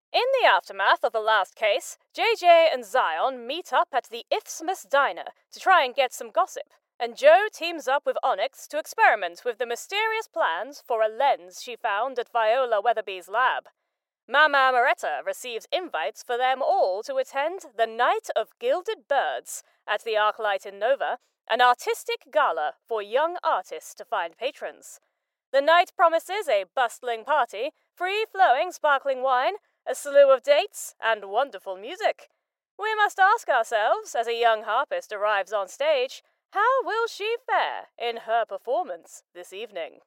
In the aftermath of the last case, JJ and Zion meet up at the Isthmus Diner to try and get some gossip, and Jo teams up with Onyx to experiment with the mysterious plans for a lens she found at Viola Weatherby's lab. Mama Moretta receives invites for them all to attend the Night of Gilded Birds at the ArcLight in Nova, an artistic gala for young artists to find patrons. The night promises a bustling party, free-flowing sparkling wine, a slew of dates, and wonderful music. We must ask ourselves, as a young harpist arrives on stage, how will she fare in her performance this evening?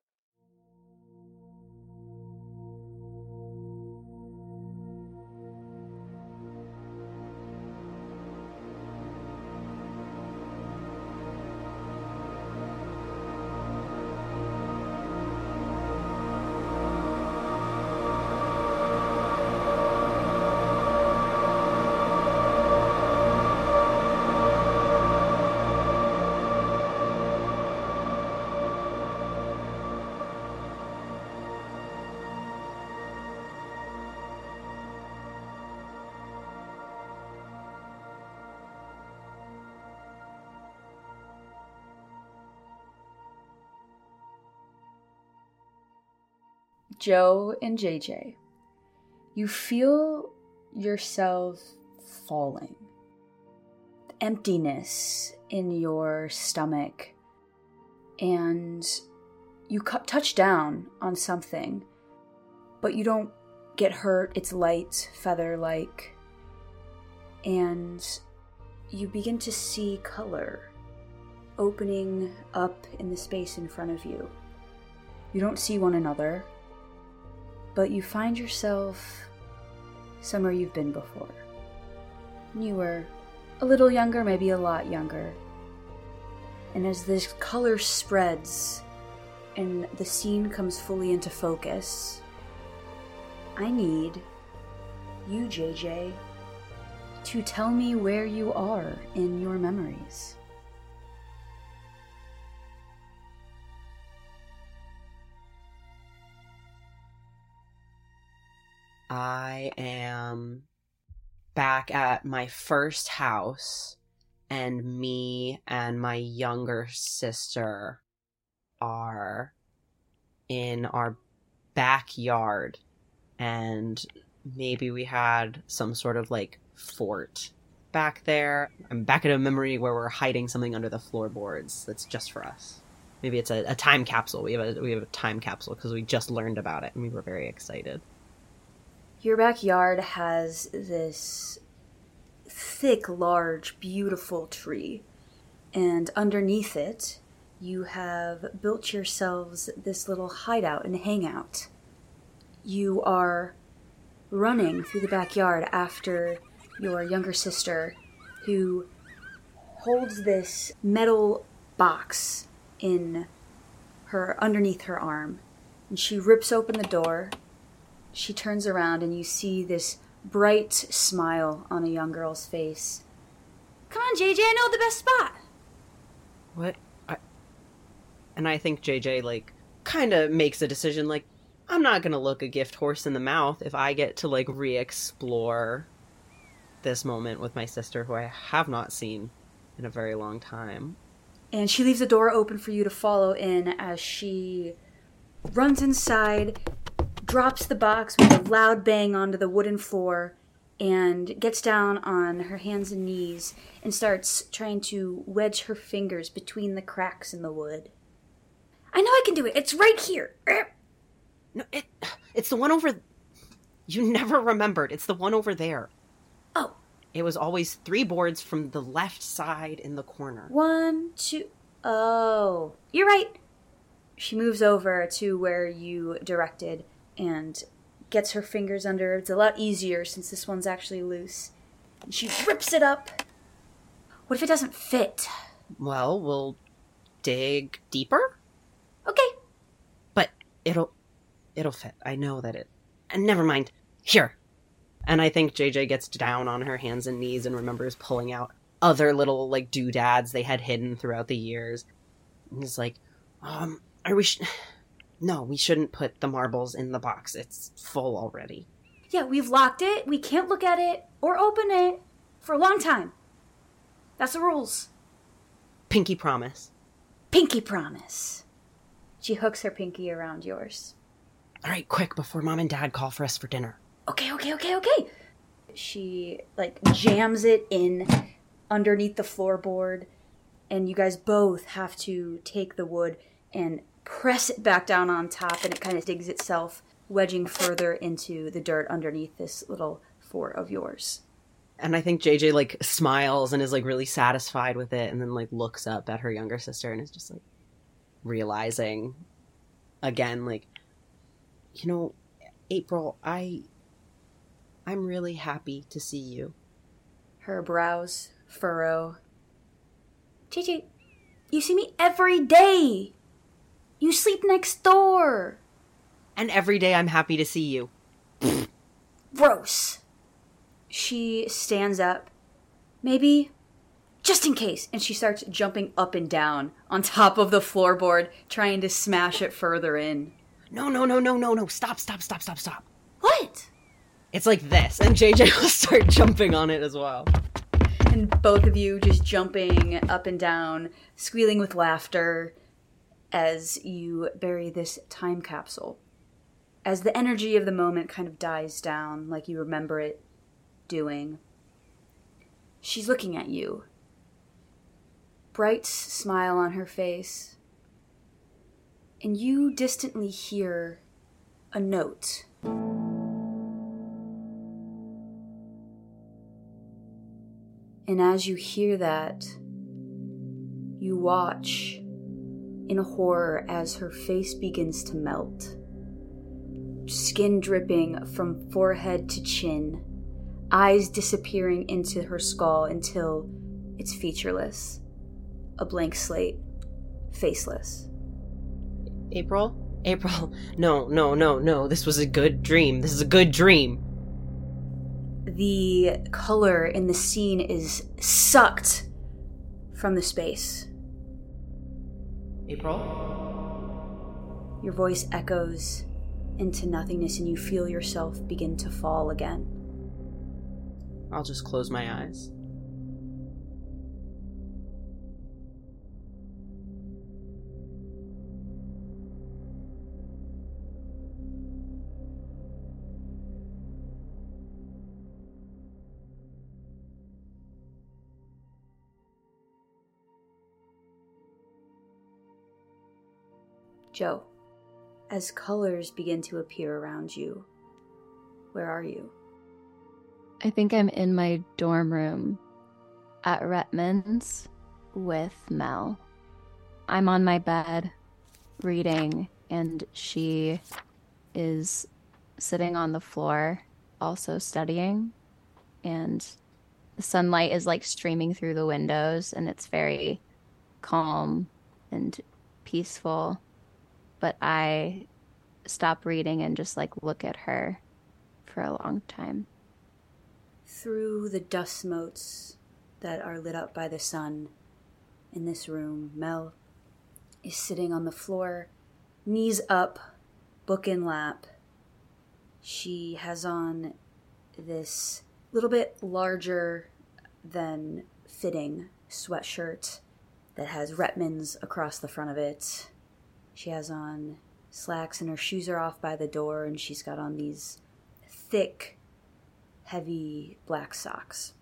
Jo and JJ, you feel yourself falling. Emptiness in your stomach, and you touch down on something, but you don't get hurt. It's light, feather-like, and you begin to see color opening up in the space in front of you. You don't see one another, but you find yourself somewhere you've been before. You were a little younger, maybe a lot younger. And as this color spreads and the scene comes fully into focus, I need you, JJ, to tell me where you are in your memories. I am back at my first house, and me and my younger sister are in our backyard, and maybe we had some sort of like fort back there. I'm back at a memory where we're hiding something under the floorboards that's just for us. Maybe it's a time capsule. We have a time capsule because we just learned about it and we were very excited. Your backyard has this thick, large, beautiful tree, and underneath it, you have built yourselves this little hideout and hangout. You are running through the backyard after your younger sister, who holds this metal box underneath her arm, and she rips open the door. She turns around and you see this bright smile on a young girl's face. Come on, JJ, I know the best spot. What? And I think JJ, like, kind of makes a decision, like, I'm not going to look a gift horse in the mouth if I get to, like, re-explore this moment with my sister, who I have not seen in a very long time. And she leaves the door open for you to follow in as she runs inside, drops the box with a loud bang onto the wooden floor, and gets down on her hands and knees and starts trying to wedge her fingers between the cracks in the wood. I know I can do it. It's right here. No, it's the one over... You never remembered. It's the one over there. Oh. It was always 3 boards from the left side in the corner. 1, 2... Oh. You're right. She moves over to where you directed and gets her fingers under. It's a lot easier since this one's actually loose. And she rips it up. What if it doesn't fit? Well, we'll dig deeper? Okay. But it'll fit. I know that it... And never mind. Here. And I think JJ gets down on her hands and knees and remembers pulling out other little, like, doodads they had hidden throughout the years. And is like, No, we shouldn't put the marbles in the box. It's full already. Yeah, we've locked it. We can't look at it or open it for a long time. That's the rules. Pinky promise. Pinky promise. She hooks her pinky around yours. All right, quick, before Mom and Dad call for us for dinner. Okay. She, jams it in underneath the floorboard, and you guys both have to take the wood and press it back down on top, and it kind of digs itself, wedging further into the dirt underneath this little fort of yours. And I think JJ, smiles and is, really satisfied with it, and then, looks up at her younger sister and is just, realizing, again, April, I'm really happy to see you. Her brows furrow. JJ, you see me every day. You sleep next door. And every day I'm happy to see you. Gross. She stands up. Maybe, just in case. And she starts jumping up and down on top of the floorboard, trying to smash it further in. No. Stop. What? It's like this. And JJ will start jumping on it as well. And both of you just jumping up and down, squealing with laughter as you bury this time capsule. As the energy of the moment kind of dies down, like you remember it doing, she's looking at you. Bright smile on her face. And you distantly hear a note. And as you hear that, you watch in horror as her face begins to melt. Skin dripping from forehead to chin, eyes disappearing into her skull until it's featureless. A blank slate, faceless. April, no, this was a good dream. This is a good dream. The color in the scene is sucked from the space. April? Your voice echoes into nothingness and you feel yourself begin to fall again. I'll just close my eyes. Joe, as colors begin to appear around you, where are you? I think I'm in my dorm room at Retman's with Mel. I'm on my bed reading, and she is sitting on the floor also studying, and the sunlight is streaming through the windows, and it's very calm and peaceful. But I stop reading and just look at her for a long time. Through the dust motes that are lit up by the sun in this room, Mel is sitting on the floor, knees up, book in lap. She has on this little bit larger than fitting sweatshirt that has Retman's across the front of it. She has on slacks and her shoes are off by the door, and she's got on these thick, heavy black socks.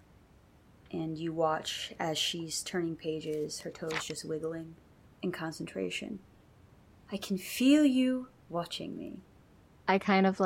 And you watch as she's turning pages, her toes just wiggling in concentration. I can feel you watching me. I kind of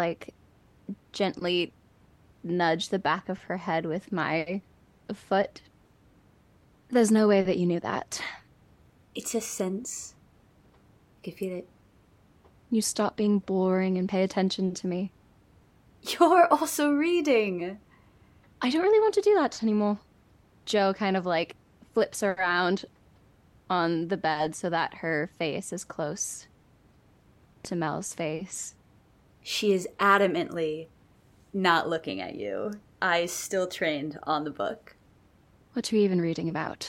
gently nudge the back of her head with my foot. There's no way that you knew that. It's a sense. I can feel it. You stop being boring and pay attention to me. You're also reading. I don't really want to do that anymore. Joe kind of flips around on the bed so that her face is close to Mel's face. She is adamantly not looking at you. Eyes still trained on the book. What are you even reading about?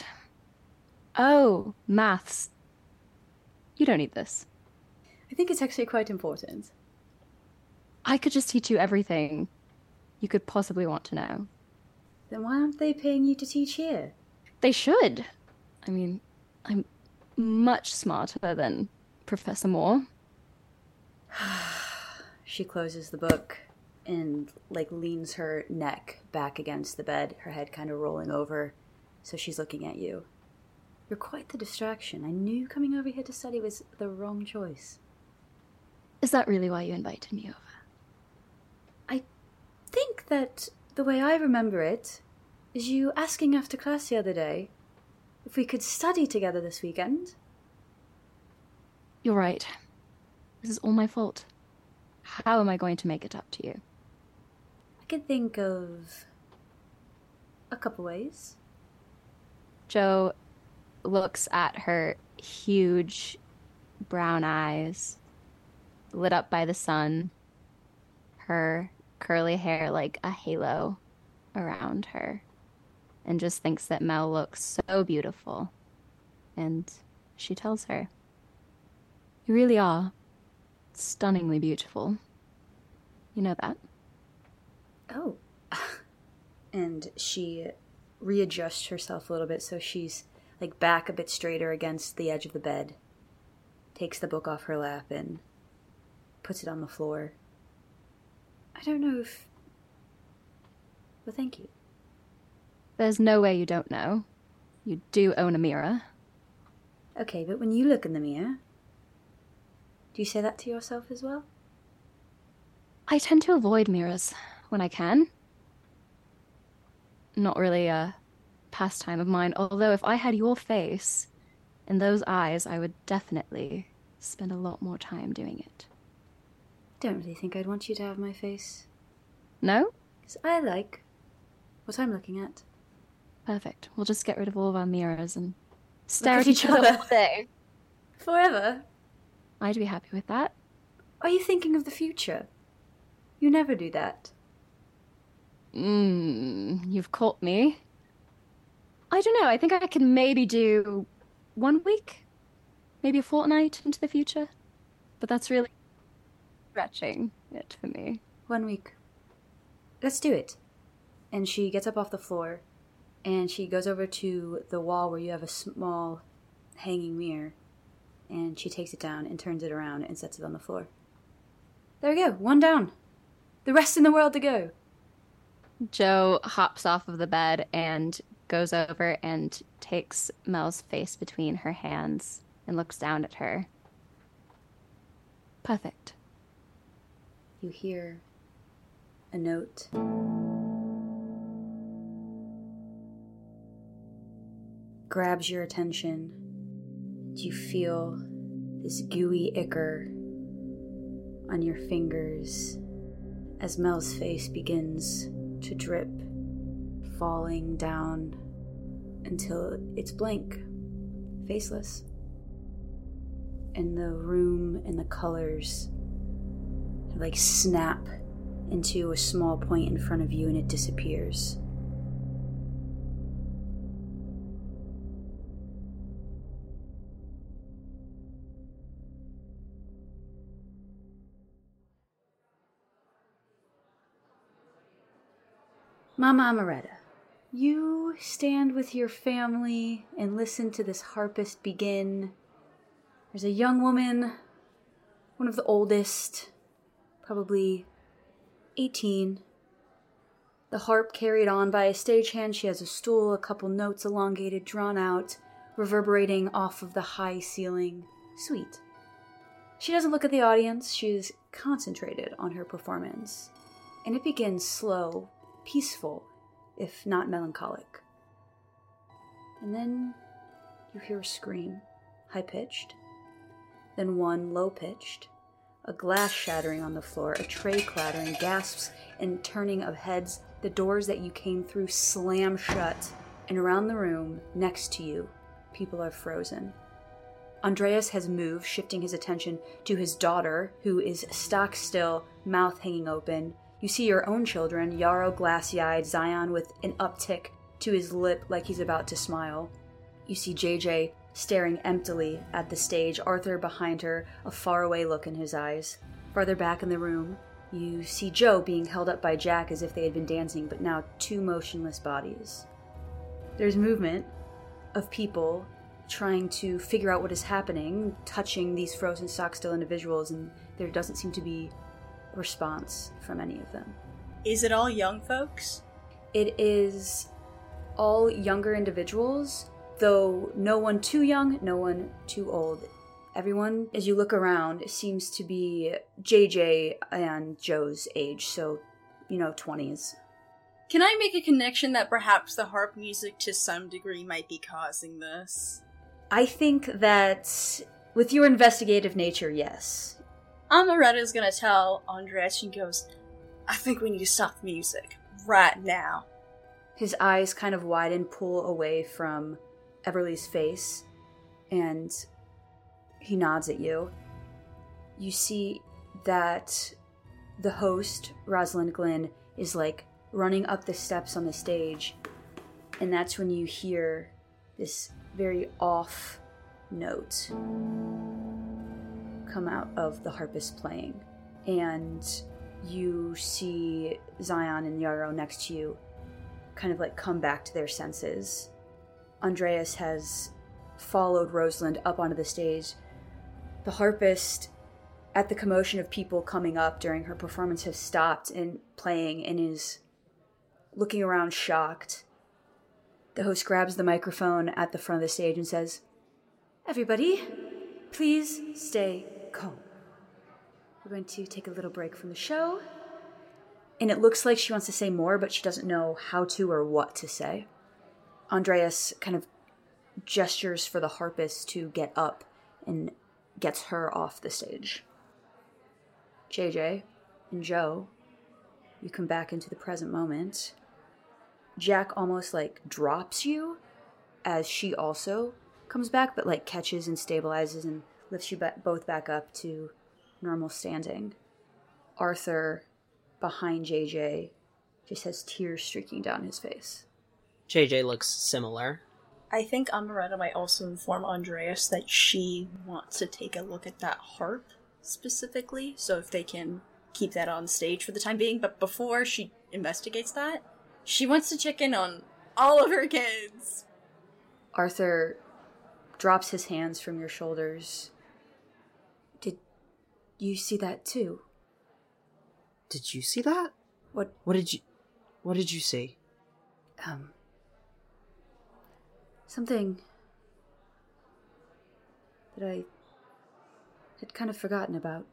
Oh, maths. You don't need this. I think it's actually quite important. I could just teach you everything you could possibly want to know. Then why aren't they paying you to teach here? They should. I mean, I'm much smarter than Professor Moore. She closes the book and, leans her neck back against the bed, her head kind of rolling over, so she's looking at you. You're quite the distraction. I knew coming over here to study was the wrong choice. Is that really why you invited me over? I think that the way I remember it is you asking after class the other day if we could study together this weekend. You're right. This is all my fault. How am I going to make it up to you? I could think of a couple ways. Jo looks at her huge brown eyes, lit up by the sun, her curly hair like a halo around her, and just thinks that Mel looks so beautiful. And she tells her, "You really are stunningly beautiful. You know that?" Oh. And she readjusts herself a little bit so she's back a bit straighter against the edge of the bed, takes the book off her lap and puts it on the floor. I don't know if... But thank you. There's no way you don't know. You do own a mirror. Okay, but when you look in the mirror, do you say that to yourself as well? I tend to avoid mirrors when I can. Not really a pastime of mine, although if I had your face and those eyes, I would definitely spend a lot more time doing it. Don't really think I'd want you to have my face. No? Because I like what I'm looking at. Perfect. We'll just get rid of all of our mirrors and stare at each other all day. Forever? I'd be happy with that. Are you thinking of the future? You never do that. You've caught me. I don't know, I think I could maybe do 1 week? Maybe a fortnight into the future? But that's really stretching it for me. 1 week. Let's do it. And she gets up off the floor, and she goes over to the wall where you have a small hanging mirror, and she takes it down and turns it around and sets it on the floor. There we go, 1 down. The rest in the world to go. Jo hops off of the bed and goes over and takes Mel's face between her hands and looks down at her. Perfect. You hear a note. Grabs your attention. You feel this gooey ichor on your fingers as Mel's face begins to drip, falling down until it's blank, faceless. And the room and the colors snap into a small point in front of you and it disappears. Mama Amaretta, you stand with your family and listen to this harpist begin. There's a young woman, one of the oldest, probably 18. The harp carried on by a stagehand. She has a stool, a couple notes elongated, drawn out, reverberating off of the high ceiling. Sweet. She doesn't look at the audience. She's concentrated on her performance. And it begins slow, peaceful, if not melancholic. And then you hear a scream, high-pitched, then one low-pitched, a glass shattering on the floor, a tray clattering, gasps and turning of heads. The doors that you came through slam shut, and around the room, next to you, people are frozen. Andreas has moved, shifting his attention to his daughter, who is stock still, mouth hanging open. You see your own children, Yarrow glassy-eyed, Zion with an uptick to his lip like he's about to smile. You see JJ staring emptily at the stage, Arthur behind her, a faraway look in his eyes. Farther back in the room, You see Joe being held up by Jack as if they had been dancing, but now 2 motionless bodies. There's movement of people trying to figure out what is happening, touching these frozen stock-still individuals, and there doesn't seem to be a response from any of them. Is it all young folks? It is all younger individuals, though no one too young, no one too old. Everyone, as you look around, seems to be JJ and Joe's age, so, 20s. Can I make a connection that perhaps the harp music to some degree might be causing this? I think that with your investigative nature, yes. Amaretta's gonna tell Andreas, she goes, I think we need to stop the music right now. His eyes kind of widen, pull away from Everly's face, and he nods at you. You see that the host, Rosalind Glynn, is running up the steps on the stage, and that's when you hear this very off note come out of the harpist playing, and you see Zion and Yarrow next to you kind of come back to their senses. Andreas has followed Rosalind up onto the stage. The harpist, at the commotion of people coming up during her performance, has stopped and playing and is looking around shocked. The host grabs the microphone at the front of the stage and says, "Everybody, please stay calm. We're going to take a little break from the show." And it looks like she wants to say more, but she doesn't know how to or what to say. Andreas kind of gestures for the harpist to get up and gets her off the stage. JJ and Joe, you come back into the present moment. Jack almost drops you as she also comes back, but catches and stabilizes and lifts you both back up to normal standing. Arthur, behind JJ, just has tears streaking down his face. JJ looks similar. I think Amaretta might also inform Andreas that she wants to take a look at that harp specifically, so if they can keep that on stage for the time being. But before she investigates that, she wants to check in on all of her kids. Arthur drops his hands from your shoulders. Did you see that too? Did you see that? What did you see? Something that I had kind of forgotten about,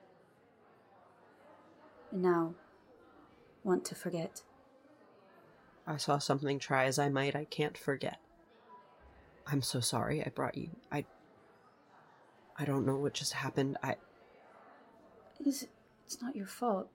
and now want to forget. I saw something, try as I might, I can't forget. I'm so sorry I brought you. I don't know what just happened. It's not your fault.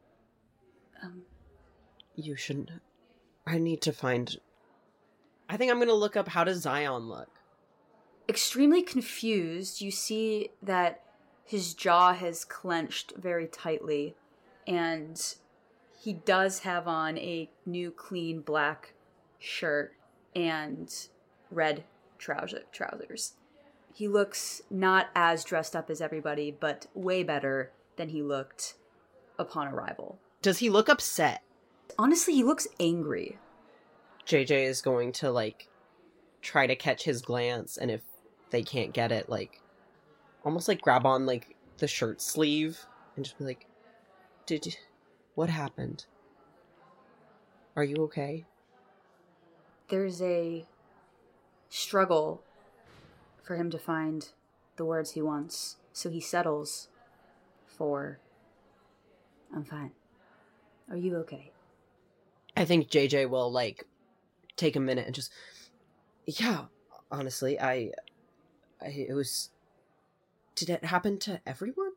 You shouldn't. I need to find... I think I'm gonna look up, how does Zion look? Extremely confused, you see that his jaw has clenched very tightly, and he does have on a new clean black shirt and red trousers. He looks not as dressed up as everybody, but way better than he looked upon arrival. Does he look upset? Honestly, he looks angry. JJ is going to, try to catch his glance, and if they can't get it, almost, grab on, the shirt sleeve, and just be like, what happened? Are you okay? There's a struggle for him to find the words he wants, so he settles for, "I'm fine. Are you okay?" I think JJ will, take a minute and just, yeah, honestly, it was, did it happen to everyone?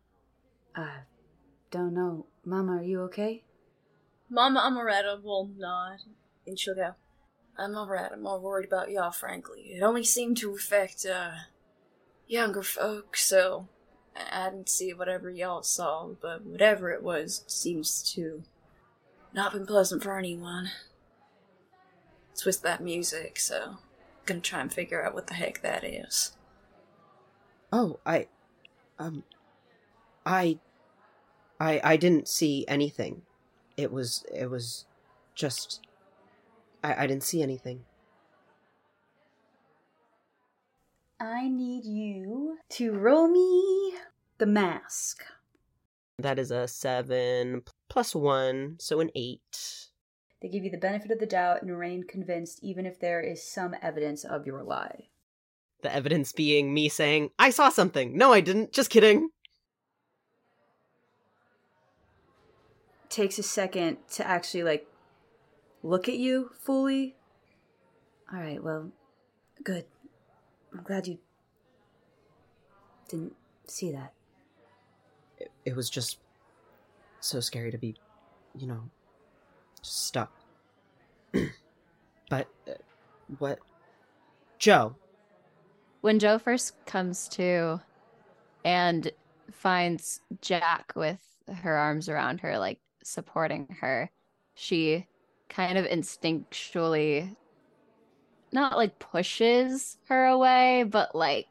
Don't know. Mama, are you okay? Mama Amaretta will nod, and she'll go, I'm alright, I'm more worried about y'all, frankly. It only seemed to affect, younger folk, so I didn't see whatever y'all saw, but whatever it was, seems to not been pleasant for anyone. It's with that music, so I'm gonna try and figure out what the heck that is. Oh, I didn't see anything. It was just... I didn't see anything. I need you to roll me the mask. That is a 7 plus 1, so an 8. They give you the benefit of the doubt and remain convinced even if there is some evidence of your lie. The evidence being me saying, I saw something. No, I didn't. Just kidding. Takes a second to actually, look at you fully. All right, well, good. I'm glad you didn't see that. It was just so scary to be, just stuck. But, what? Joe. When Joe first comes to and finds Jack with her arms around her, supporting her, she kind of instinctually not pushes her away, but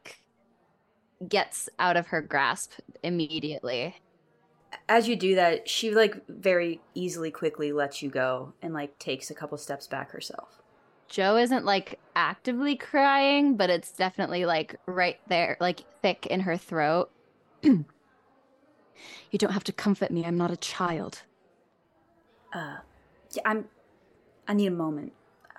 gets out of her grasp immediately. As you do that, she very easily, quickly lets you go and takes a couple steps back herself. Joe isn't actively crying, but it's definitely right there, thick in her throat. You don't have to comfort me. I'm not a child. Yeah, I need a moment.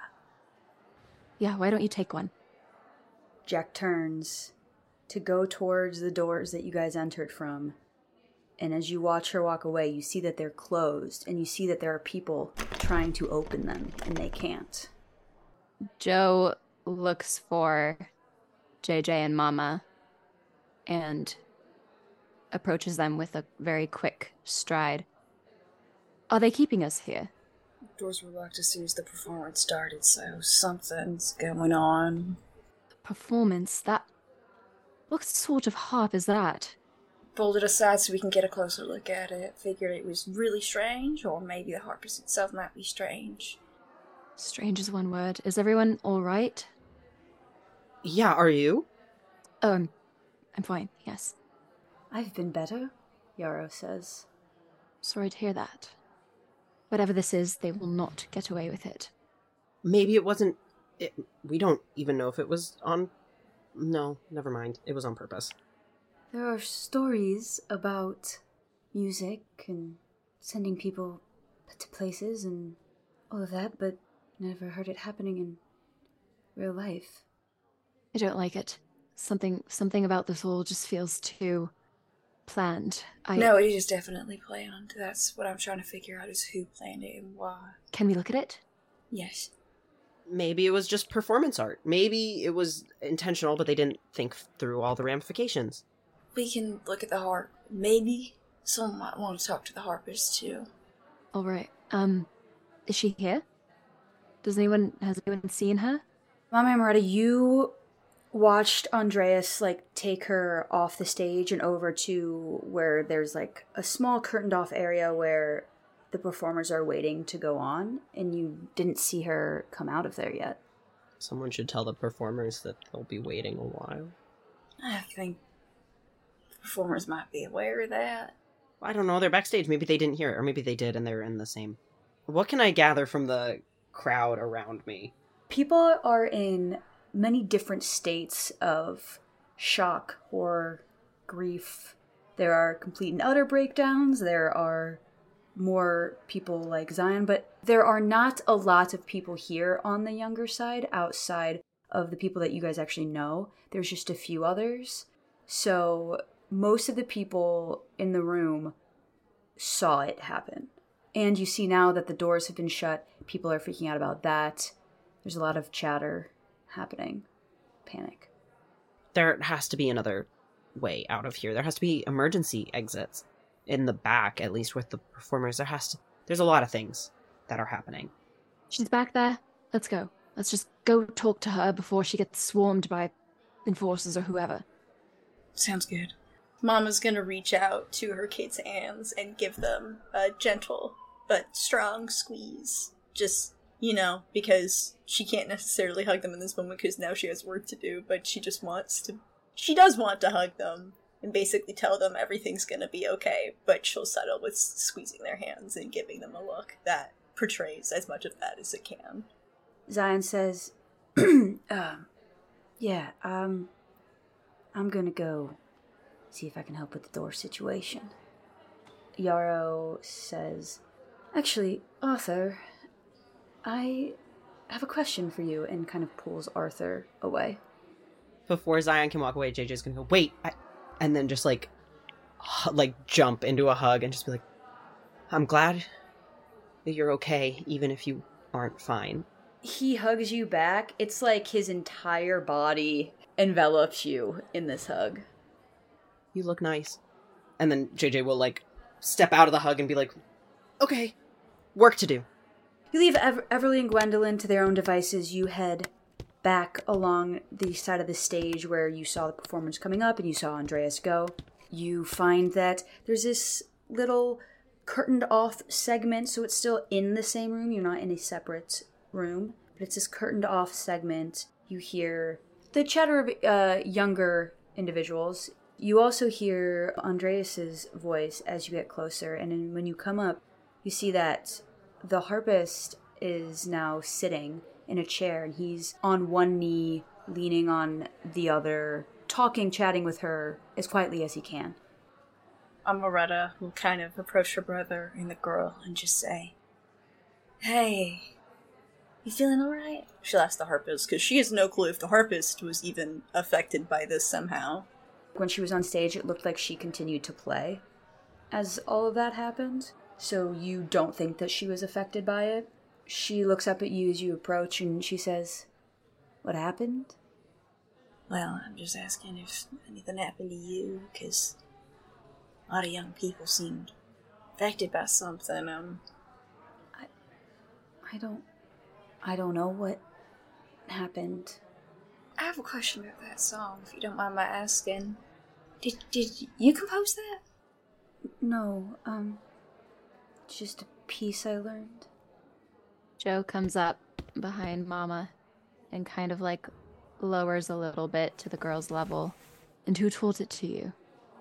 Yeah, why don't you take one? Jack turns to go towards the doors that you guys entered from. And as you watch her walk away, you see that they're closed, and you see that there are people trying to open them, and they can't. Joe looks for JJ and Mama and approaches them with a very quick stride. Are they keeping us here? Doors were locked as soon as the performance started, so something's going on. The performance? What sort of harp is that? Pulled it aside so we can get a closer look at it. Figured it was really strange, or maybe the harpist itself might be strange. Strange is one word. Is everyone all right? Yeah, are you? Oh, I'm fine, yes. I've been better, Yarrow says. Sorry to hear that. Whatever this is, they will not get away with it. Maybe it wasn't... we don't even know if it was on... No, never mind. It was on purpose. There are stories about music and sending people to places and all of that, but never heard it happening in real life. I don't like it. Something about this all just feels too planned. No, it is definitely planned. That's what I'm trying to figure out, is who planned it and why. Can we look at it? Yes. Maybe it was just performance art. Maybe it was intentional, but they didn't think through all the ramifications. We can look at the harp. Maybe someone might want to talk to the harpist too. All right. Is she here? Has anyone seen her? Mama Amaretta, you watched Andreas take her off the stage and over to where there's a small curtained off area where the performers are waiting to go on, and you didn't see her come out of there yet. Someone should tell the performers that they'll be waiting a while. I think performers might be aware of that. I don't know, they're backstage. Maybe they didn't hear it, or maybe they did and they're in the same... What can I gather from the crowd around me? People are in many different states of shock, horror, grief. There are complete and utter breakdowns. There are more people like Zion, but there are not a lot of people here on the younger side outside of the people that you guys actually know. There's just a few others. So most of the people in the room saw it happen. And you see now that the doors have been shut, people are freaking out about that. There's a lot of chatter happening. Panic. There has to be another way out of here. There has to be emergency exits. In the back, at least with the performers, there's a lot of things that are happening. She's back there. Let's go. Let's just go talk to her before she gets swarmed by enforcers or whoever. Sounds good. Mama's gonna reach out to her kids' hands and give them a gentle but strong squeeze. Just, because she can't necessarily hug them in this moment because now she has work to do, but she does want to hug them. and basically tell them everything's gonna be okay, but she'll settle with squeezing their hands and giving them a look that portrays as much of that as it can. Zion says, yeah, I'm gonna go see if I can help with the door situation. Yarrow says, actually, Arthur, I have a question for you, and kind of pulls Arthur away. Before Zion can walk away, JJ's gonna go, wait, and then just like jump into a hug and just be like, I'm glad that you're okay, even if you aren't fine. He hugs you back. It's like his entire body envelops you in this hug. You look nice. And then JJ will like step out of the hug and be like, okay, work to do. You leave Everly and Gwendolyn to their own devices. You head back along the side of the stage where you saw the performance coming up and you saw Andreas go. You find that there's this little curtained off segment, so it's still in the same room. You're not in a separate room, but it's this curtained off segment. You hear the chatter of younger individuals. You also hear Andreas's voice as you get closer, and then when you come up, you see that the harpist is now sitting in a chair, and he's on one knee, leaning on the other, chatting with her as quietly as he can. Amaretta will kind of approach her brother and the girl and just say, hey, you feeling alright? She'll ask the harpist, because she has no clue if the harpist was even affected by this somehow. When she was on stage, it looked like she continued to play as all of that happened, so you don't think that she was affected by it. She looks up at you as you approach, and she says, what happened? Well, I'm just asking if anything happened to you, because a lot of young people seemed affected by something. I don't know what happened. I have a question about that song, if you don't mind my asking. Did you compose that? No, just a piece I learned. Joe comes up behind Mama and kind of like lowers a little bit to the girl's level. And who told it to you?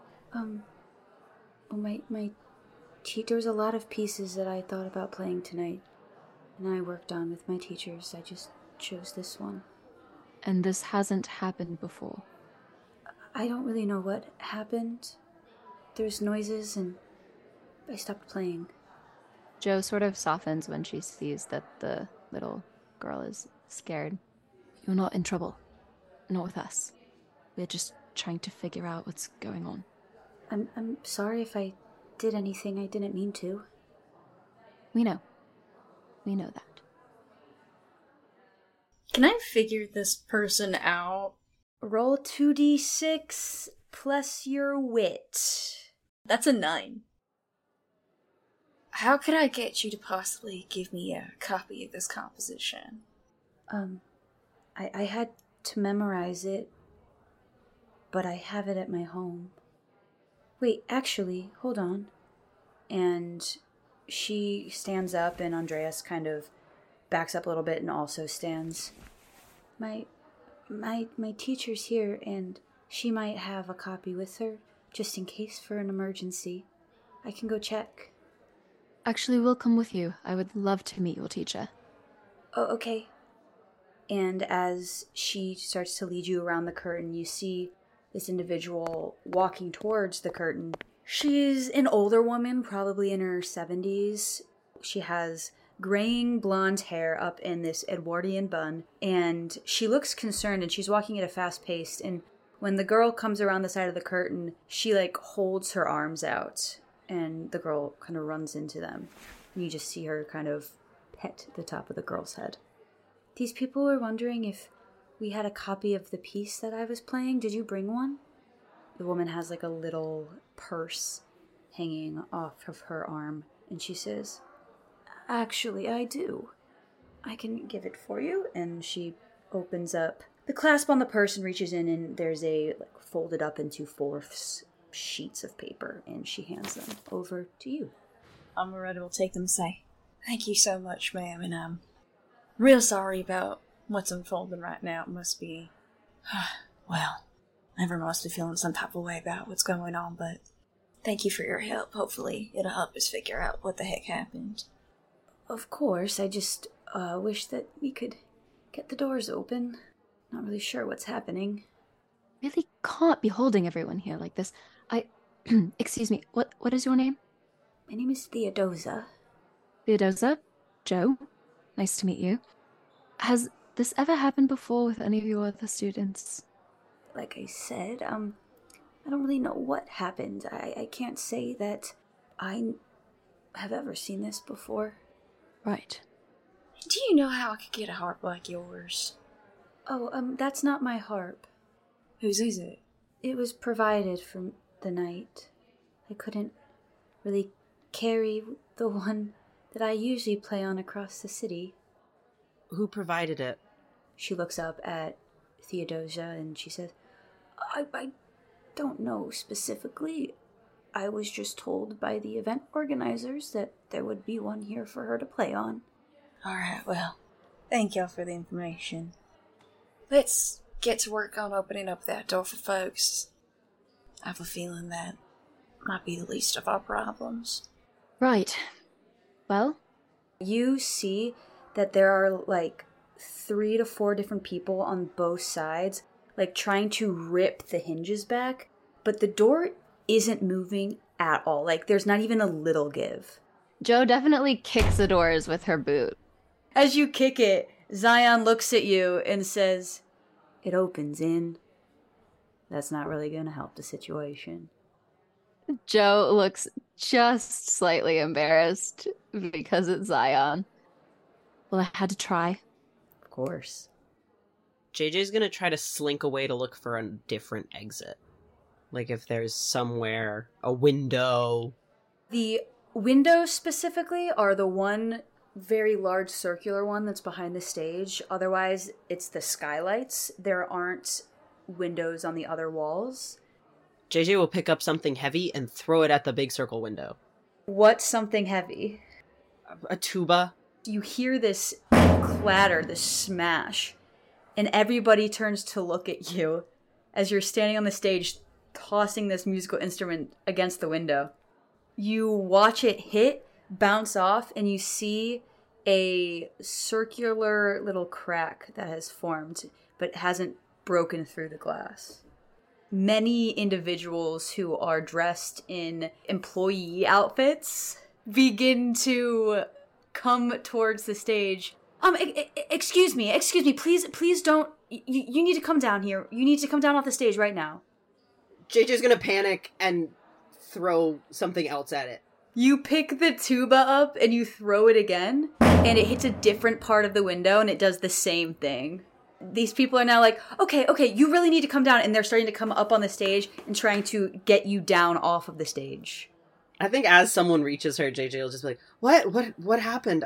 There was a lot of pieces that I thought about playing tonight, and I worked on with my teachers. I just chose this one. And this hasn't happened before? I don't really know what happened. There's noises, and I stopped playing. Joe sort of softens when she sees that the little girl is scared. You're not in trouble. Not with us. We're just trying to figure out what's going on. I'm sorry if I did anything I didn't mean to. We know. We know that. Can I figure this person out? Roll 2d6 plus your wit. That's a 9. How could I get you to possibly give me a copy of this composition? I had to memorize it, but I have it at my home. Wait, actually, hold on. And she stands up, and Andreas kind of backs up a little bit and also stands. My teacher's here, and she might have a copy with her, just in case for an emergency. I can go check. Actually, we'll come with you. I would love to meet your teacher. Oh, okay. And as she starts to lead you around the curtain, you see this individual walking towards the curtain. She's an older woman, probably in her 70s. She has graying blonde hair up in this Edwardian bun, and she looks concerned, and she's walking at a fast pace, and when the girl comes around the side of the curtain, she holds her arms out, and the girl kind of runs into them. And you just see her kind of pet the top of the girl's head. These people were wondering if we had a copy of the piece that I was playing. Did you bring one? The woman has a little purse hanging off of her arm, and she says, actually, I do. I can give it for you. And she opens up the clasp on the purse and reaches in, and there's a folded up into fourths sheets of paper, and she hands them over to you. Amaretta will take them and say, thank you so much, ma'am, and I'm real sorry about what's unfolding right now. It must be, well, Everyone must be feeling some type of way about what's going on, but thank you for your help. Hopefully it'll help us figure out what the heck happened. Of course, I just wish that we could get the doors open. Not really sure what's happening. Really can't be holding everyone here like this. Excuse me, what is your name? My name is Theodosa. Theodosa? Joe? Nice to meet you. Has this ever happened before with any of your other students? Like I said, I don't really know what happened. I can't say that I have ever seen this before. Right. Do you know how I could get a harp like yours? Oh, that's not my harp. Whose is it? It was provided for the night. I couldn't really carry the one that I usually play on across the city. Who provided it? She looks up at Theodosia and she says, I don't know specifically. I was just told by the event organizers that there would be one here for her to play on. Alright, well, thank y'all for the information. Let's get to work on opening up that door for folks. I have a feeling that might be the least of our problems. Right. Well? You see that there are like 3 to 4 different people on both sides, like trying to rip the hinges back, but the door isn't moving at all. Like there's not even a little give. Joe definitely kicks the doors with her boot. As you kick it, Zion looks at you and says, "It opens in." That's not really going to help the situation. Joe looks just slightly embarrassed because it's Zion. Well, I had to try. Of course. JJ's gonna try to slink away to look for a different exit. Like if there's somewhere, a window. The windows specifically are the one very large circular one that's behind the stage. Otherwise, it's the skylights. There aren't windows on the other walls. JJ will pick up something heavy and throw it at the big circle window. What's something heavy? A tuba. You hear this clatter, this smash, and everybody turns to look at you as you're standing on the stage tossing this musical instrument against the window. You watch it hit, bounce off, and you see a circular little crack that has formed but hasn't broken through the glass. Many individuals who are dressed in employee outfits begin to come towards the stage. Excuse me, please don't, you need to come down here. You need to come down off the stage right now. JJ's gonna panic and throw something else at it. You pick the tuba up and you throw it again, and it hits a different part of the window and it does the same thing. These people are now like, okay, you really need to come down, and they're starting to come up on the stage and trying to get you down off of the stage. I think as someone reaches her, JJ will just be like, what happened?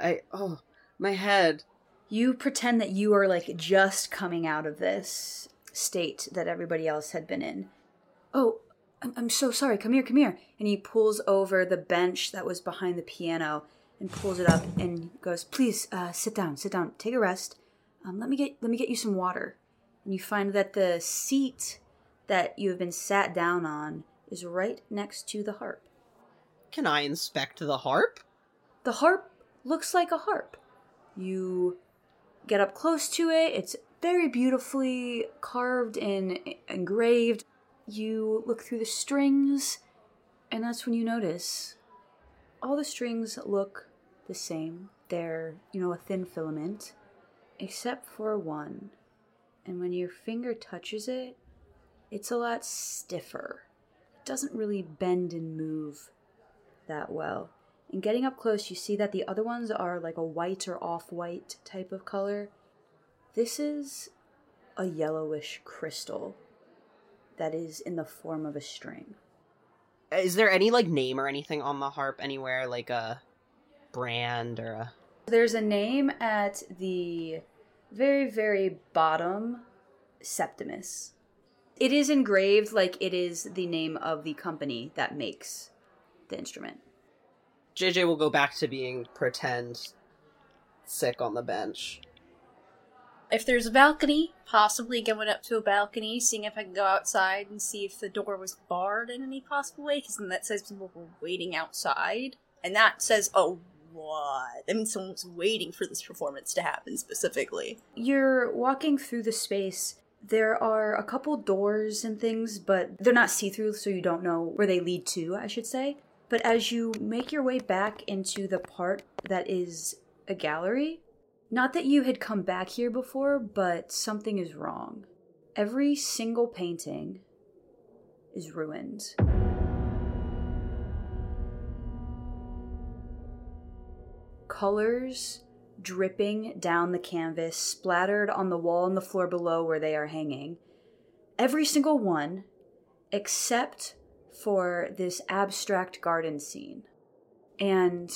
My head. You pretend that you are like just coming out of this state that everybody else had been in. Oh, I'm so sorry. Come here. And he pulls over the bench that was behind the piano and pulls it up and goes, please, sit down. Take a rest. Let me get you some water. And you find that the seat that you have been sat down on is right next to the harp. Can I inspect the harp? The harp looks like a harp. You get up close to it. It's very beautifully carved and engraved. You look through the strings, and that's when you notice all the strings look the same. They're, a thin filament, except for one. And when your finger touches it, it's a lot stiffer. It doesn't really bend and move that well. And getting up close, you see that the other ones are like a white or off-white type of color. This is a yellowish crystal that is in the form of a string. Is there any, name or anything on the harp anywhere? Like a brand or a... There's a name at the very, very bottom, Septimus. It is engraved like it is the name of the company that makes the instrument. JJ will go back to being pretend sick on the bench. If there's a balcony, possibly going up to a balcony, seeing if I can go outside and see if the door was barred in any possible way, because then that says people were waiting outside. And that says a lot. I mean, someone was waiting for this performance to happen specifically. You're walking through the space. There are a couple doors and things, but they're not see-through, so you don't know where they lead to, I should say. But as you make your way back into the part that is a gallery, not that you had come back here before, but something is wrong. Every single painting is ruined. Colors dripping down the canvas, splattered on the wall and the floor below where they are hanging. Every single one, except for this abstract garden scene. And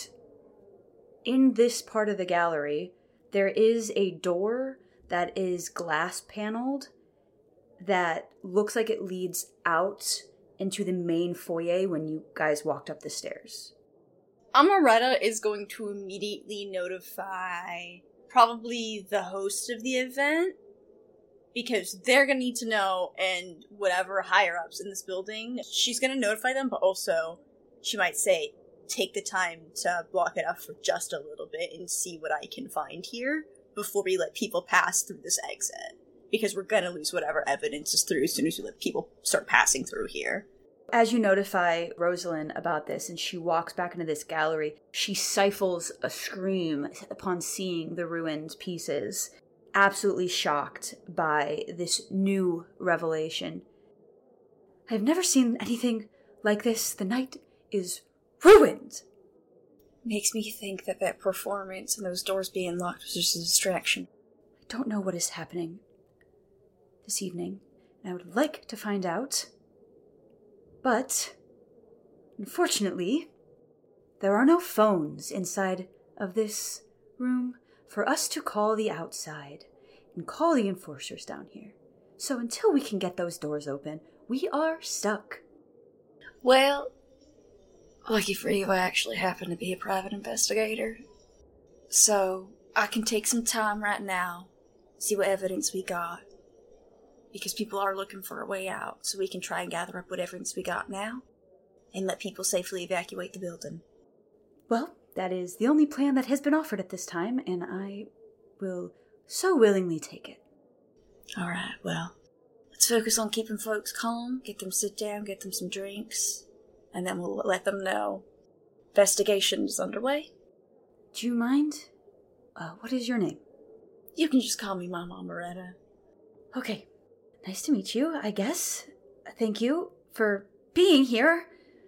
in this part of the gallery, there is a door that is glass paneled that looks like it leads out into the main foyer when you guys walked up the stairs. Amaretta is going to immediately notify probably the host of the event, because they're going to need to know, and whatever higher-ups in this building, she's going to notify them, but also she might say, take the time to block it up for just a little bit and see what I can find here before we let people pass through this exit. Because we're going to lose whatever evidence is through as soon as we let people start passing through here. As you notify Rosalind about this and she walks back into this gallery, she stifles a scream upon seeing the ruined pieces, absolutely shocked by this new revelation. I've never seen anything like this. The night is ruined. Makes me think that performance and those doors being locked was just a distraction. I don't know what is happening this evening, and I would like to find out. But, unfortunately, there are no phones inside of this room for us to call the outside and call the enforcers down here. So until we can get those doors open, we are stuck. Well, lucky for you, I actually happen to be a private investigator. So I can take some time right now, see what evidence we got. Because people are looking for a way out, so we can try and gather up what evidence we got now, and let people safely evacuate the building. Well, that is the only plan that has been offered at this time, and I will so willingly take it. Alright, well, let's focus on keeping folks calm, get them sit down, get them some drinks, and then we'll let them know investigation is underway. Do you mind? What is your name? You can just call me Mama Moretta. Okay. Nice to meet you, I guess. Thank you for being here.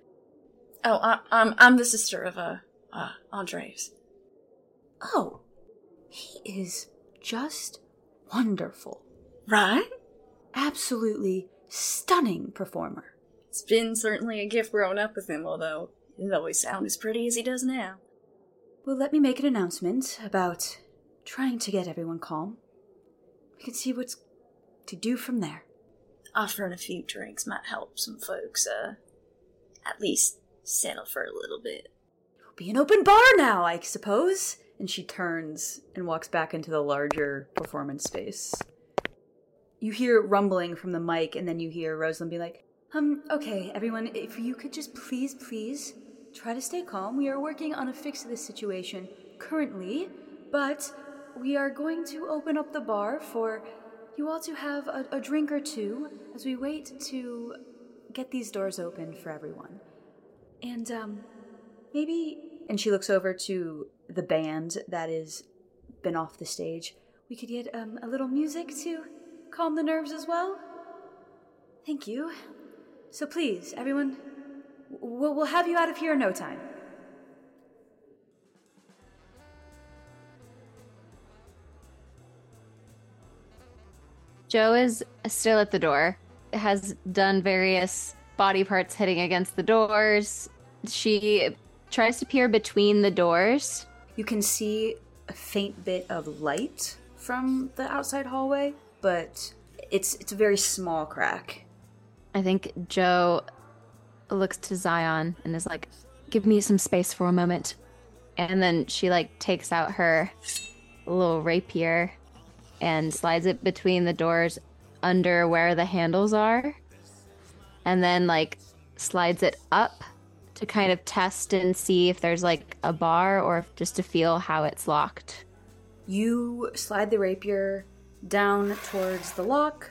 Oh, I'm the sister of, Andres. Oh, he is just wonderful. Right? Absolutely stunning performer. It's been certainly a gift growing up with him, although he didn't always sound as pretty as he does now. Well, let me make an announcement about trying to get everyone calm. We can see what's to do from there. Offering a few drinks might help some folks, at least settle for a little bit. It'll be an open bar now, I suppose. And she turns and walks back into the larger performance space. You hear rumbling from the mic, and then you hear Rosalind be like, okay, everyone, if you could just please try to stay calm. We are working on a fix to this situation currently, but we are going to open up the bar for you all to have a drink or two as we wait to get these doors open for everyone. And, maybe... And she looks over to the band that has been off the stage. We could get, a little music to calm the nerves as well? Thank you. So please, everyone, we'll have you out of here in no time. Joe is still at the door, has done various body parts hitting against the doors. She tries to peer between the doors. You can see a faint bit of light from the outside hallway, but it's a very small crack. I think Joe looks to Zion and is like, give me some space for a moment. And then she takes out her little rapier and slides it between the doors under where the handles are, and then like slides it up to kind of test and see if there's like a bar or just to feel how it's locked. You slide the rapier down towards the lock.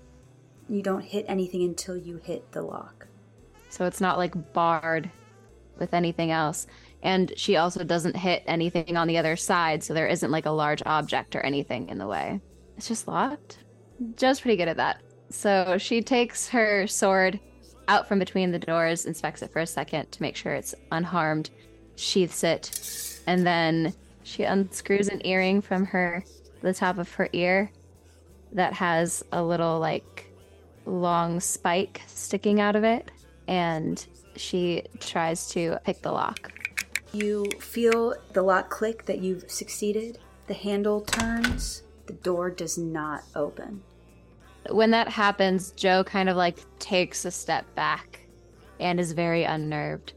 You don't hit anything until you hit the lock. So it's not like barred with anything else. And she also doesn't hit anything on the other side, so there isn't like a large object or anything in the way. It's just locked. Jo's pretty good at that. So she takes her sword out from between the doors, inspects it for a second to make sure it's unharmed, sheaths it, and then she unscrews an earring from the top of her ear that has a little like long spike sticking out of it, and she tries to pick the lock. You feel the lock click that you've succeeded. The handle turns. The door does not open. When that happens, Jo kind of like takes a step back and is very unnerved.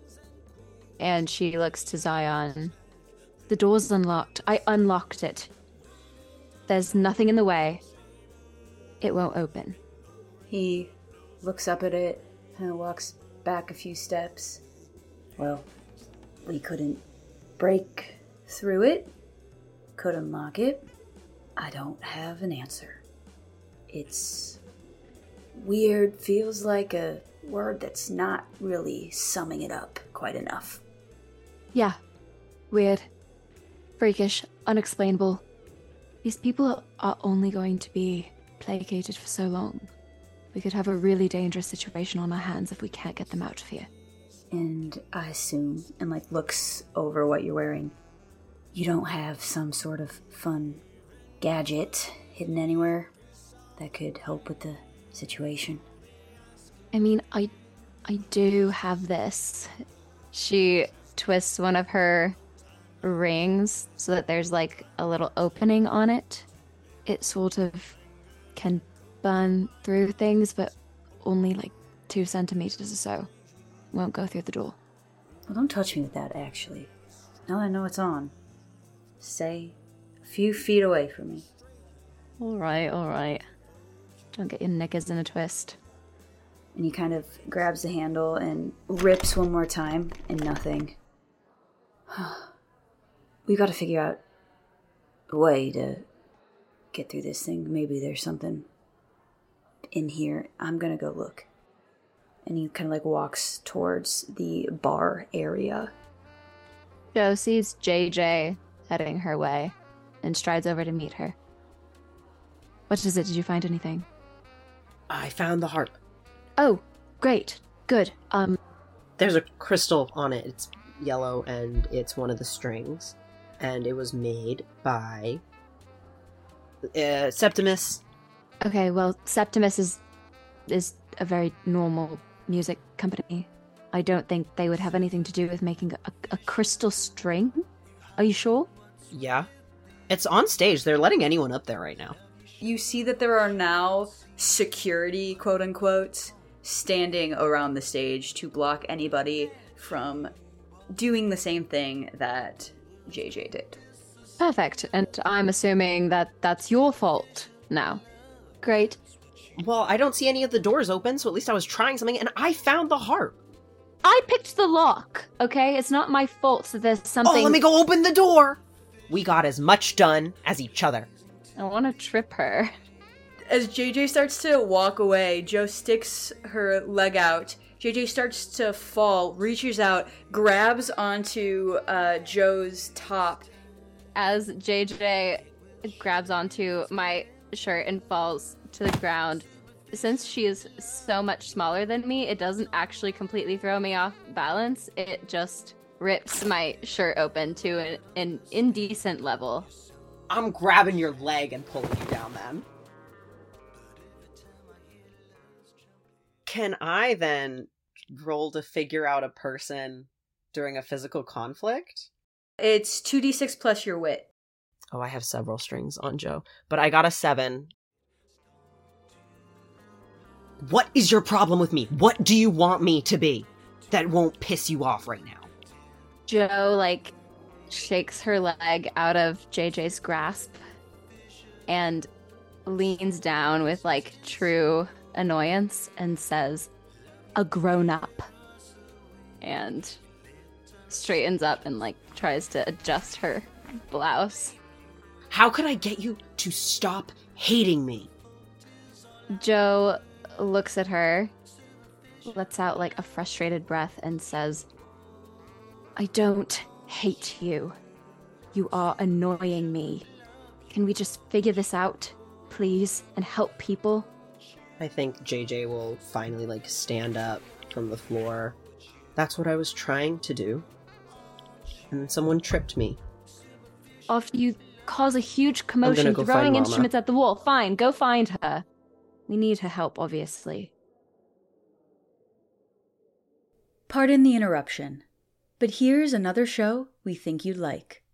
And she looks to Zion. The door's unlocked. I unlocked it. There's nothing in the way. It won't open. He looks up at it and walks back a few steps. Well, we couldn't break through it. Could unlock it. I don't have an answer. It's weird, feels like a word that's not really summing it up quite enough. Yeah. Weird. Freakish. Unexplainable. These people are only going to be placated for so long. We could have a really dangerous situation on our hands if we can't get them out of here. And I assume, and like looks over what you're wearing, you don't have some sort of fun gadget hidden anywhere that could help with the situation. I mean, I do have this. She twists one of her rings so that there's like a little opening on it. It sort of can burn through things, but only like 2 centimeters or so. Won't go through the door. Well, don't touch me with that, actually. Now I know it's on. Stay a few feet away from me. All right. Don't get your knickers in a twist. And he kind of grabs the handle and rips one more time, and nothing. We've got to figure out a way to get through this thing. Maybe there's something in here. I'm gonna go look. And he kind of like walks towards the bar area. Jo sees JJ heading her way and strides over to meet her. What is it? Did you find anything? I found the harp. Oh, great. Good. There's a crystal on it. It's yellow and it's one of the strings. And it was made by Septimus. Okay, well, Septimus is a very normal music company. I don't think they would have anything to do with making a crystal string. Are you sure? Yeah. It's on stage. They're letting anyone up there right now. You see that there are now security, quote unquote, standing around the stage to block anybody from doing the same thing that JJ did. Perfect. And I'm assuming that that's your fault now. Great. Well, I don't see any of the doors open, so at least I was trying something, and I found the harp. I picked the lock, okay? It's not my fault that there's something... Oh, let me go open the door! We got as much done as each other. I want to trip her. As JJ starts to walk away, Jo sticks her leg out. JJ starts to fall, reaches out, grabs onto Jo's top. As JJ grabs onto my shirt and falls to the ground, since she is so much smaller than me, it doesn't actually completely throw me off balance. It just rips my shirt open to an indecent level. I'm grabbing your leg and pulling you down then. Can I then roll to figure out a person during a physical conflict? It's 2d6 plus your wit. Oh, I have several strings on Jo, but I got a 7. What is your problem with me? What do you want me to be that won't piss you off right now? Jo, shakes her leg out of JJ's grasp and leans down with like true annoyance and says, "A grown-up," and straightens up and like tries to adjust her blouse. How could I get you to stop hating me? Joe looks at her, lets out like a frustrated breath, and says, "I don't hate you. You are annoying me. Can we just figure this out, please, and help people?" I think JJ will finally like stand up from the floor. That's what I was trying to do. And someone tripped me. After you cause a huge commotion go throwing find Mama. instruments at the wall, fine, go find her. We need her help, obviously. Pardon the interruption, but here's another show we think you'd like.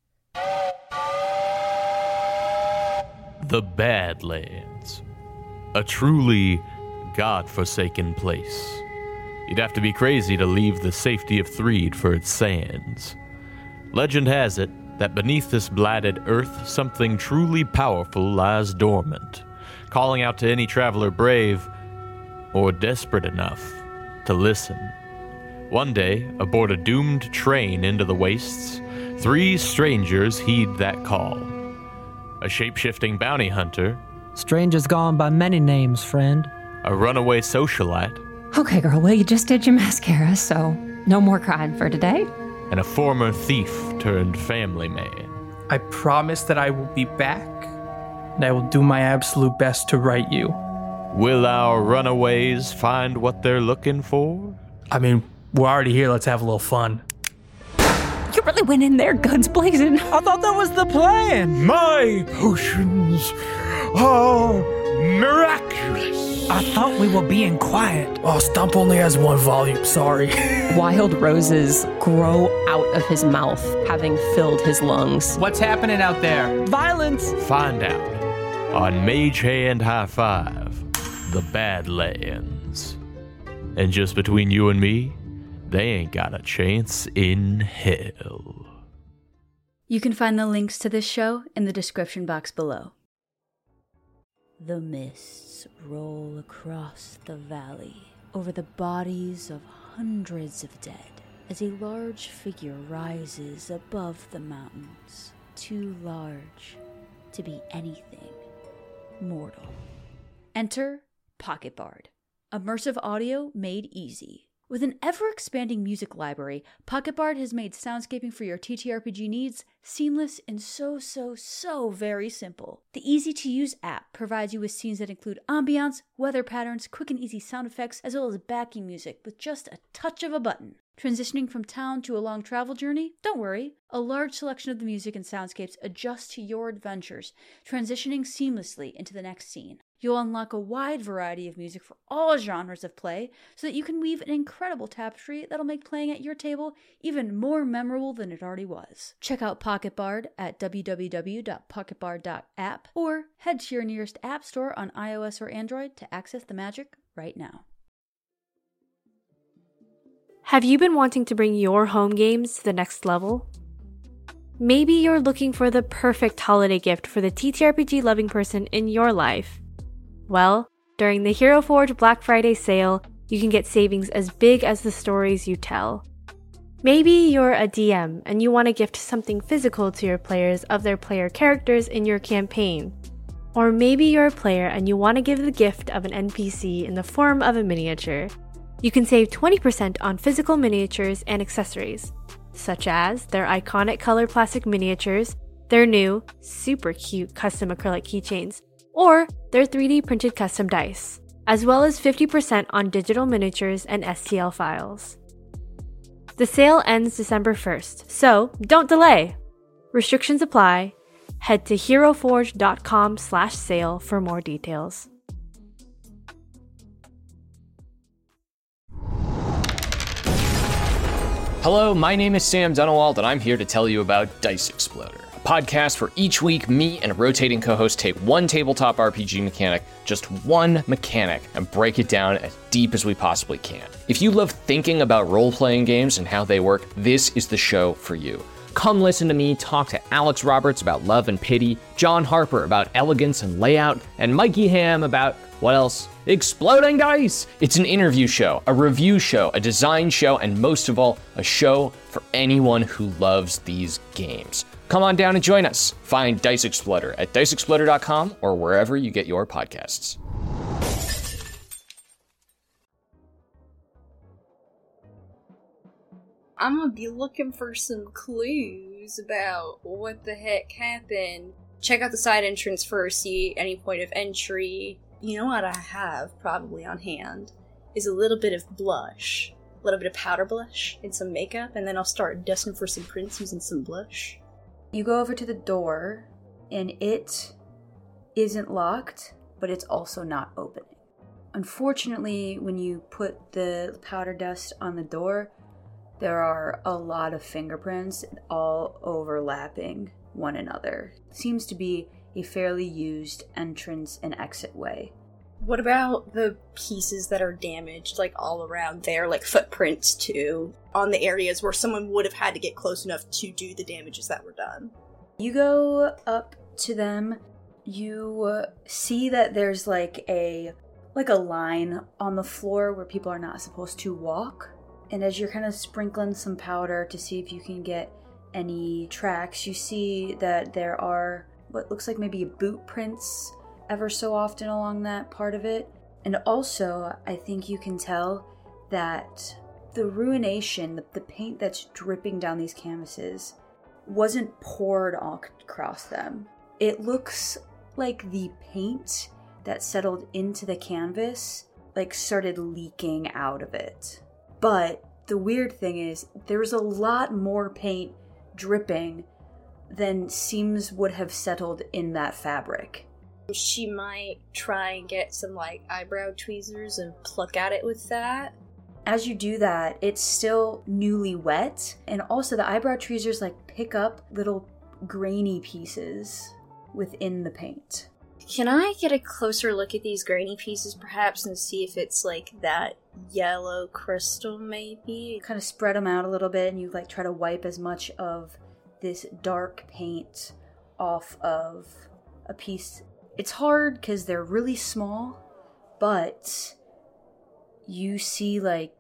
The Badlands. A truly God-forsaken place. You'd have to be crazy to leave the safety of Threed for its sands. Legend has it that beneath this blighted earth, something truly powerful lies dormant, calling out to any traveler brave or desperate enough to listen. One day, aboard a doomed train into the wastes, 3 strangers heed that call. A shape-shifting bounty hunter, Stranger's gone by many names, friend. a runaway socialite, Okay, girl, well, you just did your mascara, so no more crying for today. and a former thief turned family man. I promise that I will be back, and I will do my absolute best to right you. Will our runaways find what they're looking for? I mean, we're already here, let's have a little fun. You really went in there, guns blazing. I thought that was the plan. My potions are miraculous. I thought we were being quiet. Oh, Stump only has 1 volume, sorry. Wild roses grow out of his mouth, having filled his lungs. What's happening out there? Violence. Find out on Mage Hand High Five, the Badlands. And just between you and me, they ain't got a chance in hell. You can find the links to this show in the description box below. The mists roll across the valley over the bodies of hundreds of dead as a large figure rises above the mountains, too large to be anything mortal. Enter Pocket Bard, immersive audio made easy. With an ever-expanding music library, Pocket Bard has made soundscaping for your TTRPG needs seamless and so very simple. The easy-to-use app provides you with scenes that include ambiance, weather patterns, quick and easy sound effects, as well as backing music with just a touch of a button. Transitioning from town to a long travel journey? Don't worry. A large selection of the music and soundscapes adjust to your adventures, transitioning seamlessly into the next scene. You'll unlock a wide variety of music for all genres of play so that you can weave an incredible tapestry that'll make playing at your table even more memorable than it already was. Check out Pocket Bard at www.pocketbard.app or head to your nearest app store on iOS or Android to access the magic right now. Have you been wanting to bring your home games to the next level? Maybe you're looking for the perfect holiday gift for the TTRPG loving person in your life. Well, during the Hero Forge Black Friday sale, you can get savings as big as the stories you tell. Maybe you're a DM and you want to gift something physical to your players of their player characters in your campaign. Or maybe you're a player and you want to give the gift of an NPC in the form of a miniature. You can save 20% on physical miniatures and accessories, such as their iconic color plastic miniatures, their new, super cute custom acrylic keychains, or their 3D printed custom dice, as well as 50% on digital miniatures and STL files. The sale ends December 1st, so don't delay! Restrictions apply. Head to heroforge.com/sale for more details. Hello, my name is Sam Dunewald, and I'm here to tell you about Dice Exploder, a podcast where each week me and a rotating co-host take one tabletop RPG mechanic, just one mechanic, and break it down as deep as we possibly can. If you love thinking about role-playing games and how they work, this is the show for you. Come listen to me talk to Alex Roberts about love and pity, John Harper about elegance and layout, and Mikey Ham about, what else? Exploding Dice! It's an interview show, a review show, a design show, and most of all, a show for anyone who loves these games. Come on down and join us. Find Dice Exploder at diceexploder.com or wherever you get your podcasts. I'm gonna be looking for some clues about what the heck happened. Check out the side entrance first, see any point of entry. You know what I have probably on hand is a little bit of blush, a little bit of powder blush and some makeup, and then I'll start dusting for some prints using some blush. You go over to the door, and it isn't locked, but it's also not opening. Unfortunately, when you put the powder dust on the door, there are a lot of fingerprints all overlapping one another. Seems to be a fairly used entrance and exit way. What about the pieces that are damaged, like all around there, like footprints too, on the areas where someone would have had to get close enough to do the damages that were done? You go up to them, you see that there's like a line on the floor where people are not supposed to walk. And as you're kind of sprinkling some powder to see if you can get any tracks, you see that there are what looks like maybe boot prints ever so often along that part of it. And also, I think you can tell that the ruination, the paint that's dripping down these canvases, wasn't poured all across them. It looks like the paint that settled into the canvas started leaking out of it. But the weird thing is, there's a lot more paint dripping than seems would have settled in that fabric. She might try and get some eyebrow tweezers and pluck at it with that. As you do that, it's still newly wet, and also the eyebrow tweezers pick up little grainy pieces within the paint. Can I get a closer look at these grainy pieces perhaps and see if it's that yellow crystal maybe? Kind of spread them out a little bit, and you try to wipe as much of this dark paint off of a piece. It's hard because they're really small, but you see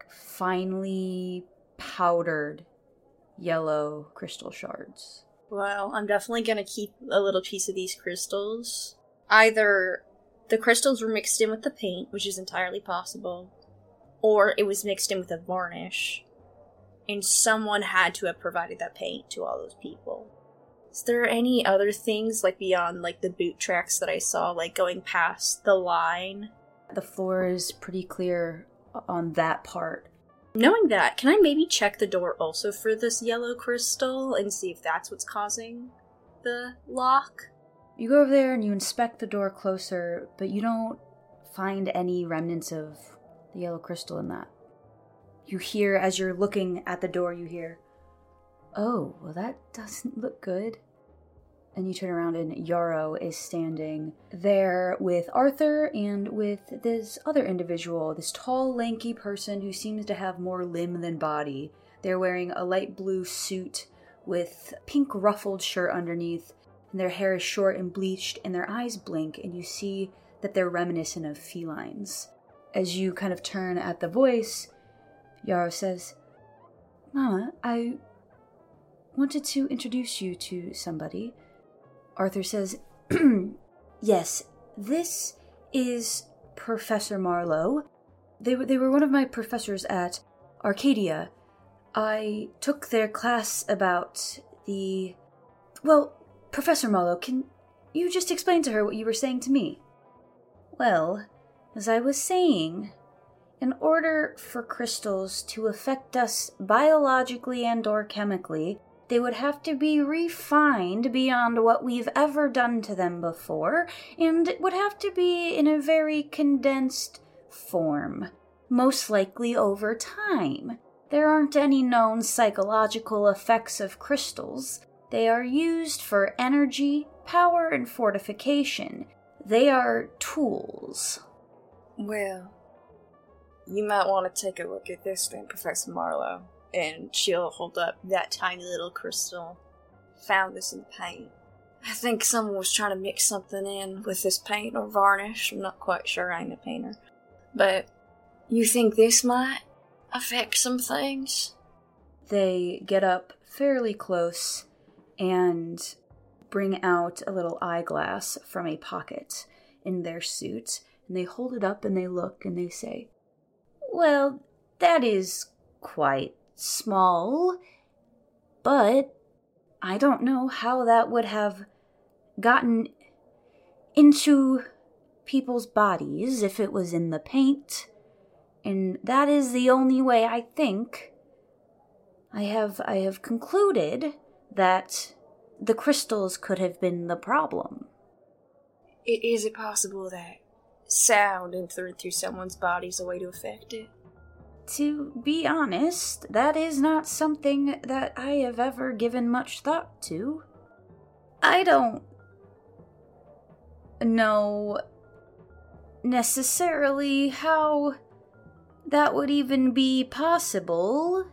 finely powdered yellow crystal shards. Well, I'm definitely gonna keep a little piece of these crystals. Either the crystals were mixed in with the paint, which is entirely possible, or it was mixed in with a varnish, and someone had to have provided that paint to all those people. Is there any other things, beyond, the boot tracks that I saw, going past the line? The floor is pretty clear on that part. Knowing that, can I maybe check the door also for this yellow crystal and see if that's what's causing the lock? You go over there and you inspect the door closer, but you don't find any remnants of the yellow crystal in that. You hear, as you're looking at the door, you hear, "Oh, well that doesn't look good." And you turn around and Yarrow is standing there with Arthur and with this other individual, this tall, lanky person who seems to have more limb than body. They're wearing a light blue suit with pink ruffled shirt underneath, and their hair is short and bleached, and their eyes blink, and you see that they're reminiscent of felines. As you kind of turn at the voice, Yarrow says, "Mama, I wanted to introduce you to somebody." Arthur says, "Yes, this is Professor Marlowe. They were one of my professors at Arcadia. I took their class about the... Well, Professor Marlowe, can you just explain to her what you were saying to me?" "Well, as I was saying, in order for crystals to affect us biologically and or chemically, they would have to be refined beyond what we've ever done to them before, and it would have to be in a very condensed form, most likely over time. There aren't any known psychological effects of crystals. They are used for energy, power, and fortification. They are tools." Well, you might want to take a look at this then, Professor Marlowe. And she'll hold up that tiny little crystal. found this in the paint. I think someone was trying to mix something in with this paint or varnish. I'm not quite sure, I ain't a painter. But you think this might affect some things? They get up fairly close and bring out a little eyeglass from a pocket in their suit, and they hold it up and they look and they say, "Well, that is quite small, but I don't know how that would have gotten into people's bodies if it was in the paint, and that is the only way I think. I have concluded that the crystals could have been the problem." Is it possible that sound entered through someone's body is a way to affect it? To be honest, that is not something that I have ever given much thought to. I don't know necessarily how that would even be possible,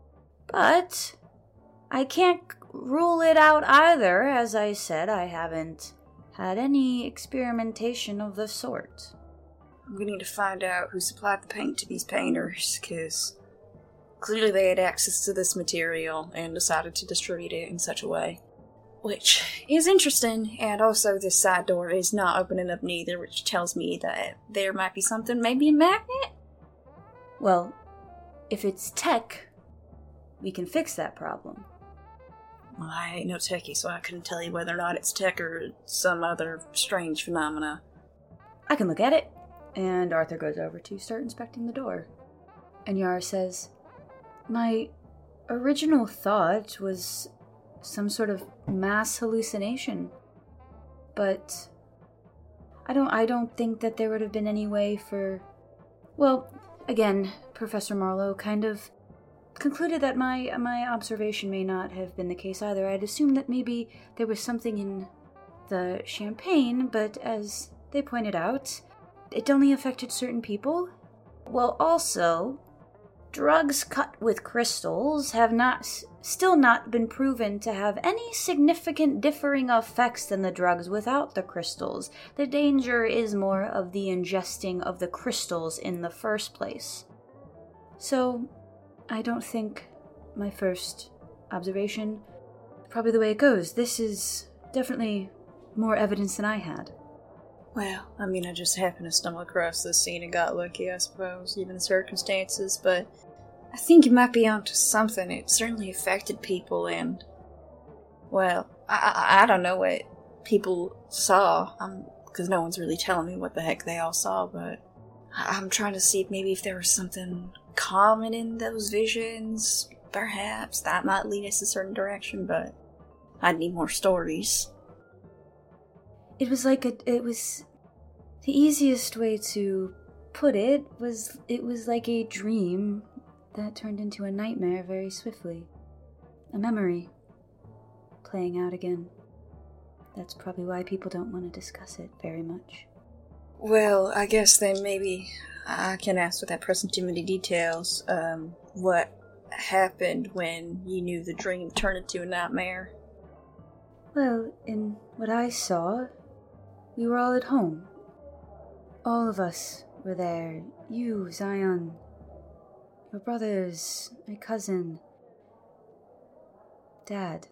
but I can't rule it out either. As I said, I haven't had any experimentation of the sort. We need to find out who supplied the paint to these painters, because clearly they had access to this material and decided to distribute it in such a way. Which is interesting, and also this side door is not opening up neither, which tells me that there might be something, maybe a magnet? Well, if it's tech, we can fix that problem. Well, I ain't no techie, so I couldn't tell you whether or not it's tech or some other strange phenomena. I can look at it. And Arthur goes over to start inspecting the door. And Yara says, "My original thought was some sort of mass hallucination. But I don't think that there would have been any way for... Well, again, Professor Marlowe kind of concluded that my observation may not have been the case either. I'd assumed that maybe there was something in the champagne, but as they pointed out, it only affected certain people. Well, also, drugs cut with crystals have still not been proven to have any significant differing effects than the drugs without the crystals. The danger is more of the ingesting of the crystals in the first place. So, I don't think my first observation is probably the way it goes. This is definitely more evidence than I had." Well, I mean, I just happened to stumble across this scene and got lucky, I suppose, given the circumstances, but I think you might be onto something. It certainly affected people, and, well, I don't know what people saw, because no one's really telling me what the heck they all saw, but I'm trying to see if there was something common in those visions. Perhaps that might lead us a certain direction, but I'd need more stories. It was the easiest way to put it was like a dream that turned into a nightmare very swiftly. A memory playing out again. That's probably why people don't want to discuss it very much. Well, I guess then maybe I can ask without pressing too many details, what happened when you knew the dream turned into a nightmare? Well, in what I saw, we were all at home. All of us were there. You, Zion, your brothers, my cousin, Dad.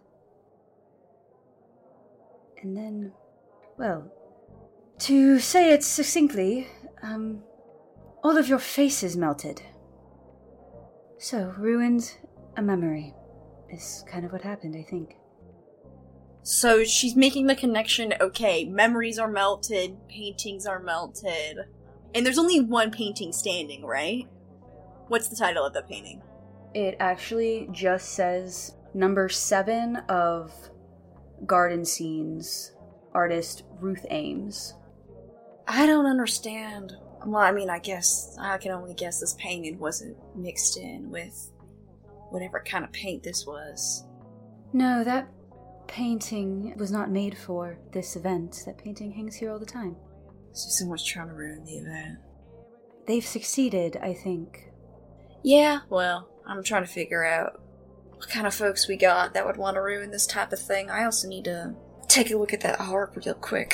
And then, well, to say it succinctly, all of your faces melted. So, ruined a memory is kind of what happened, I think. So she's making the connection, okay, memories are melted, paintings are melted, and there's only one painting standing, right? What's the title of the painting? It actually just says number 7 of Garden Scenes, artist Ruth Ames. I don't understand. Well, I mean, I guess I can only guess this painting wasn't mixed in with whatever kind of paint this was. No, that painting was not made for this event. That painting hangs here all the time. So someone's trying to ruin the event. They've succeeded, I think. Yeah, well, I'm trying to figure out what kind of folks we got that would want to ruin this type of thing. I also need to take a look at that harp real quick.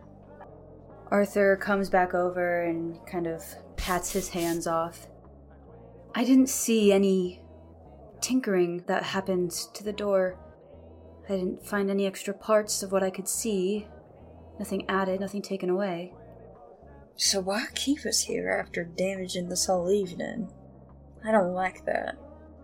Arthur comes back over and kind of pats his hands off. I didn't see any tinkering that happened to the door. I didn't find any extra parts of what I could see. Nothing added, nothing taken away. So why keep us here after damaging this whole evening? I don't like that.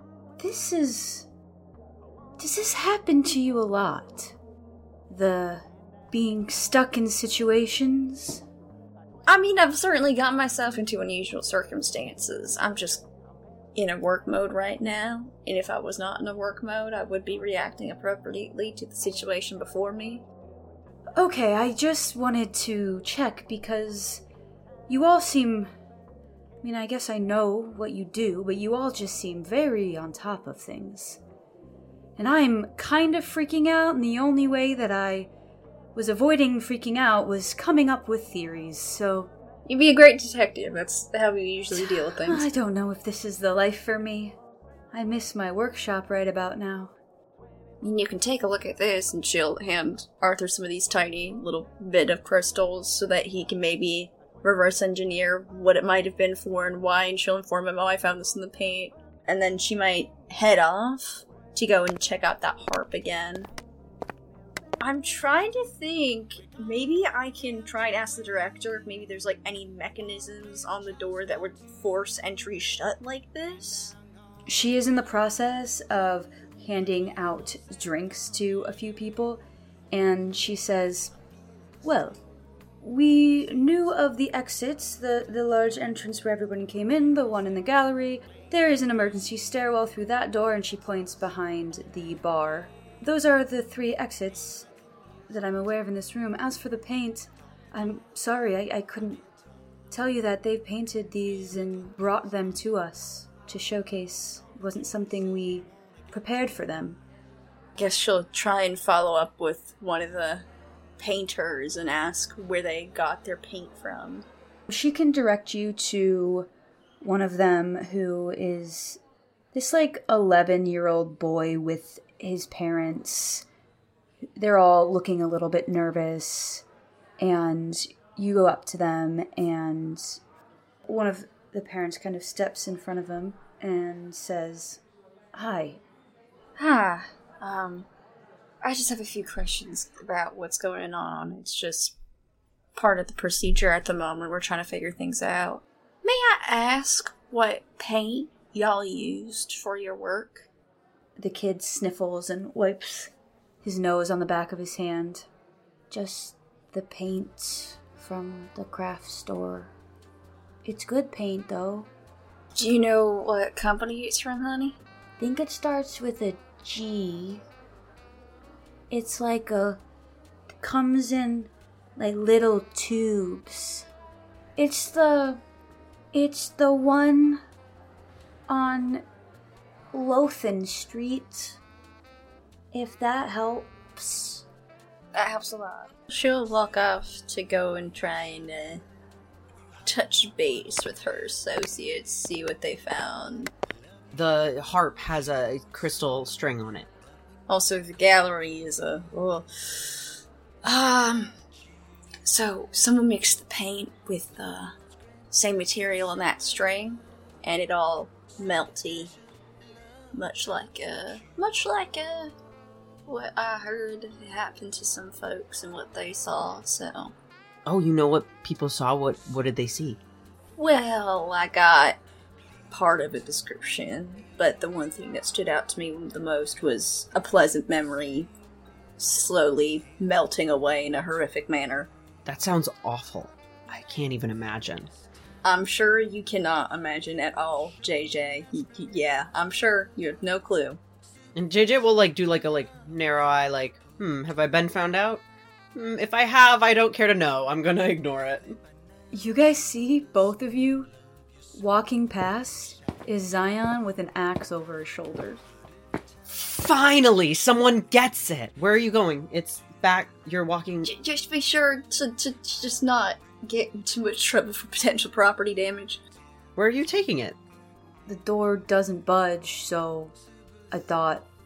Does this happen to you a lot? The being stuck in situations? I mean, I've certainly gotten myself into unusual circumstances. I'm just in a work mode right now, and if I was not in a work mode, I would be reacting appropriately to the situation before me. Okay, I just wanted to check because you all seem... I mean, I guess I know what you do, but you all just seem very on top of things. And I'm kind of freaking out, and the only way that I was avoiding freaking out was coming up with theories, so... You'd be a great detective. That's how we usually deal with things. I don't know if this is the life for me. I miss my workshop right about now. I mean, you can take a look at this, and she'll hand Arthur some of these tiny little bit of crystals so that he can maybe reverse engineer what it might have been for and why, and she'll inform him, oh, I found this in the paint. And then she might head off to go and check out that harp again. I'm trying to think, maybe I can try and ask the director if maybe there's like any mechanisms on the door that would force entry shut like this. She is in the process of handing out drinks to a few people, and she says, well, we knew of the exits, the large entrance where everyone came in, the one in the gallery. There is an emergency stairwell through that door, and she points behind the bar. Those are the 3 exits that I'm aware of in this room. As for the paint, I'm sorry, I couldn't tell you that. They've painted these and brought them to us to showcase. It wasn't something we prepared for them. Guess she'll try and follow up with one of the painters and ask where they got their paint from. She can direct you to one of them who is this 11-year-old boy with his parents. They're all looking a little bit nervous, and you go up to them, and one of the parents kind of steps in front of him and says, Hi. Hi. I just have a few questions about what's going on. It's just part of the procedure at the moment. We're trying to figure things out. May I ask what paint y'all used for your work? The kid sniffles and wipes his nose on the back of his hand. Just the paint from the craft store. It's good paint, though. Do you know what company it's from, honey? I think it starts with a G. It's comes in little tubes. It's the one on Lothan Street. If that helps. That helps a lot. She'll walk off to go and try and touch base with her associates, see what they found. The harp has a crystal string on it. Also, the gallery is so someone mixed the paint with the same material on that string, and it all melty. Much like what I heard happened to some folks and what they saw, so. Oh, you know what people saw? What did they see? Well, I got part of a description, but the one thing that stood out to me the most was a pleasant memory slowly melting away in a horrific manner. That sounds awful. I can't even imagine. I'm sure you cannot imagine at all, JJ. Yeah, I'm sure you have no clue. And JJ will do a narrow eye, have I been found out? If I have, I don't care to know. I'm gonna ignore it. You guys see, both of you, walking past is Zion with an axe over his shoulders. Finally, someone gets it! Where are you going? It's back, you're walking... Just be sure to just not get in too much trouble for potential property damage. Where are you taking it? The door doesn't budge, so I thought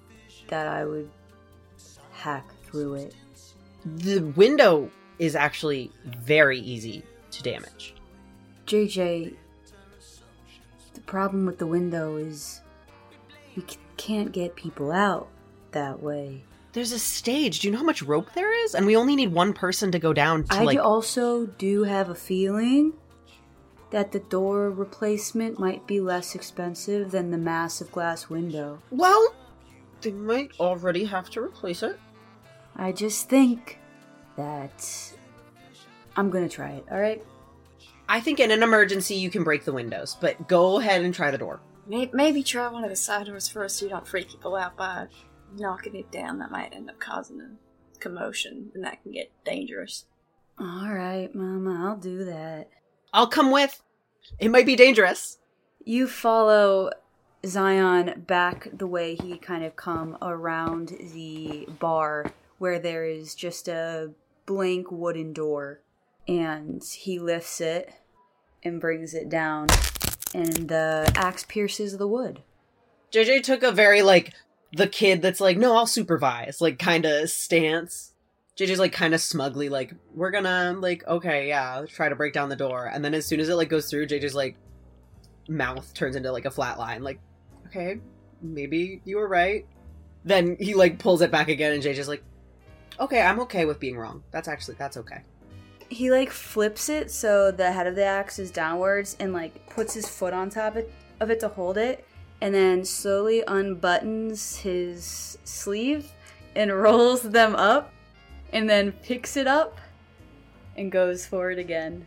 that I would hack through it. The window is actually very easy to damage. JJ, the problem with the window is we can't get people out that way. There's a stage. Do you know how much rope there is? And we only need one person to go down to, I also do have a feeling that the door replacement might be less expensive than the massive glass window. Well, they might already have to replace it. I just think that I'm gonna try it, alright? I think in an emergency you can break the windows, but go ahead and try the door. Maybe try one of the side doors first so you don't freak people out by knocking it down. That might end up causing a commotion, and that can get dangerous. Alright, Mama, I'll do that. I'll come with. It might be dangerous. You follow Zion back the way he kind of come around the bar where there is just a blank wooden door. And he lifts it and brings it down, and the axe pierces the wood. JJ took a very, the kid that's no, I'll supervise, kind of stance. JJ's, kind of smugly, we're gonna, okay, yeah, try to break down the door. And then as soon as it, goes through, JJ's, mouth turns into, a flat line. Okay, maybe you were right. Then he, pulls it back again, and JJ's okay, I'm okay with being wrong. That's okay. He, flips it so the head of the axe is downwards and, puts his foot on top of it to hold it, and then slowly unbuttons his sleeve and rolls them up, and then picks it up and goes for it again.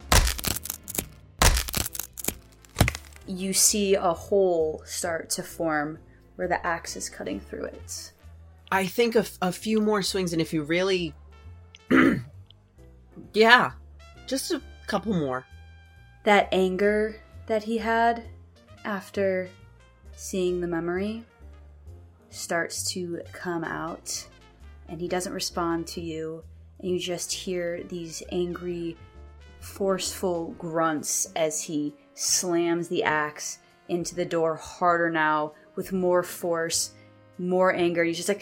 You see a hole start to form where the axe is cutting through it. I think a few more swings, and if you really... yeah, just a couple more. That anger that he had after seeing the memory starts to come out, and he doesn't respond to you, and you just hear these angry, forceful grunts as he slams the axe into the door harder now, with more force, more anger. He's just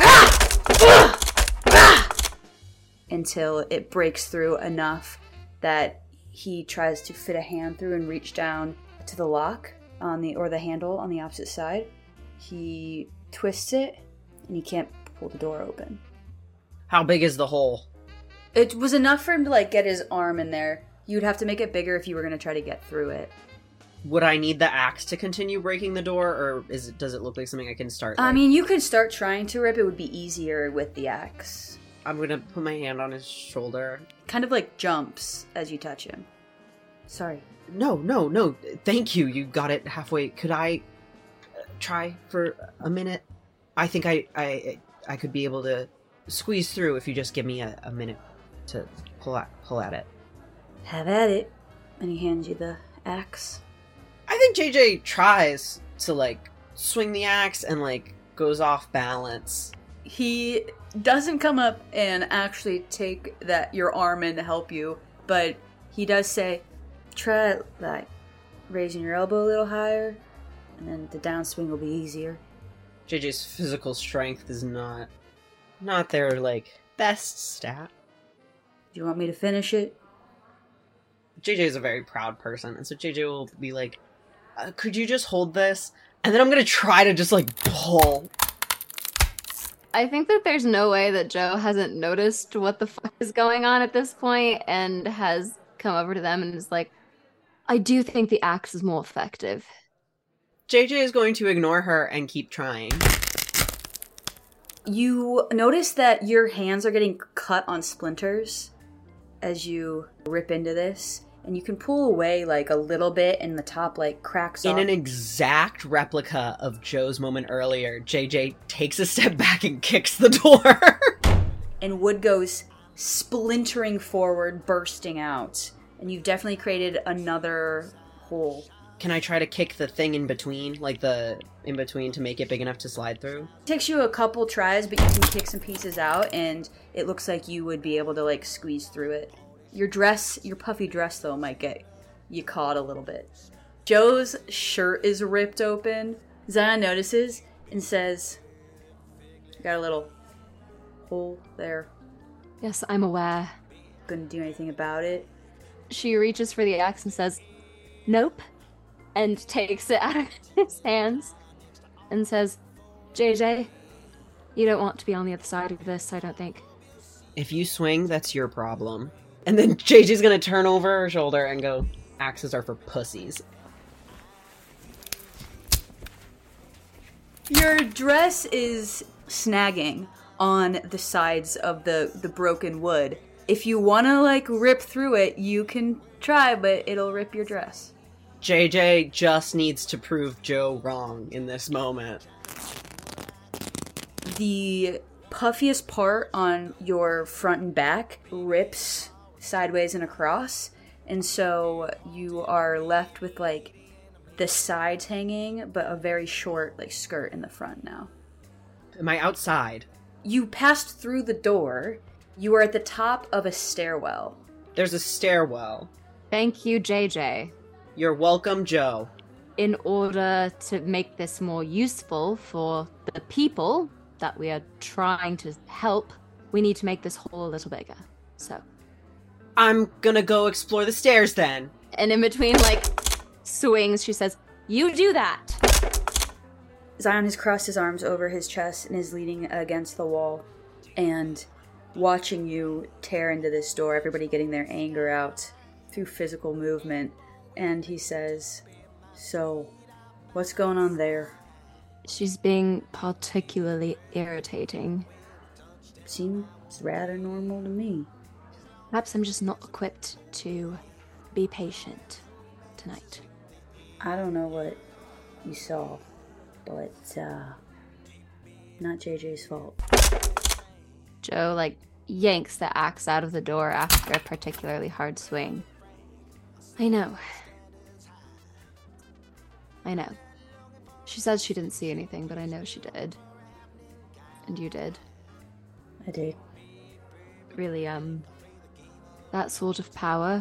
until it breaks through enough that he tries to fit a hand through and reach down to the lock or the handle on the opposite side. He twists it, and he can't pull the door open. How big is the hole? It was enough for him to get his arm in there. You'd have to make it bigger if you were going to try to get through it. Would I need the axe to continue breaking the door, or does it look like something I can start? I mean, you could start trying to rip. It would be easier with the axe. I'm gonna put my hand on his shoulder. Kind of jumps as you touch him. Sorry. No. Thank you. You got it halfway. Could I try for a minute? I think I could be able to squeeze through if you just give me a minute to pull at it. Have at it. And he hands you the axe. I think JJ tries to swing the axe and goes off balance. He doesn't come up and actually take your arm in to help you, but he does say, try raising your elbow a little higher, and then the downswing will be easier. JJ's physical strength is not their best stat. Do you want me to finish it? JJ is a very proud person, and so JJ will be could you just hold this? And then I'm gonna try to just pull. I think that there's no way that Joe hasn't noticed what the fuck is going on at this point and has come over to them and is I do think the axe is more effective. JJ is going to ignore her and keep trying. You notice that your hands are getting cut on splinters as you rip into this, and you can pull away a little bit, and the top cracks off. In an exact replica of Joe's moment earlier, JJ takes a step back and kicks the door. And wood goes splintering forward, bursting out. And you've definitely created another hole. Can I try to kick the thing in between? The in between to make it big enough to slide through? It takes you a couple tries, but you can kick some pieces out, and it looks like you would be able to squeeze through it. Your puffy dress, though, might get you caught a little bit. Joe's shirt is ripped open. Zion notices and says, got a little hole there. Yes, I'm aware. Gonna do anything about it? She reaches for the axe and says, nope, and takes it out of his hands and says, JJ, you don't want to be on the other side of this, I don't think. If you swing, that's your problem. And then JJ's gonna turn over her shoulder and go, axes are for pussies. Your dress is snagging on the sides of the broken wood. If you want to, like, rip through it, you can try, but it'll rip your dress. JJ just needs to prove Joe wrong in this moment. The puffiest part on your front and back rips sideways and across, and so you are left with, like, the sides hanging, but a very short, like, skirt in the front now. Am I outside? You passed through the door. You are at the top of a stairwell. There's a stairwell. Thank you, JJ. You're welcome, Joe. In order to make this more useful for the people that we are trying to help, we need to make this hole a little bigger. So. I'm gonna go explore the stairs then. And in between, like, swings, she says, you do that. Zion has crossed his arms over his chest and is leaning against the wall and watching you tear into this door, everybody getting their anger out through physical movement. And he says, so, what's going on there? She's being particularly irritating. Seems rather normal to me. Perhaps I'm just not equipped to be patient tonight. I don't know what you saw, but, not JJ's fault. Joe, like, yanks the axe out of the door after a particularly hard swing. I know. She says she didn't see anything, but I know she did. And you did. I did. Really, that sort of power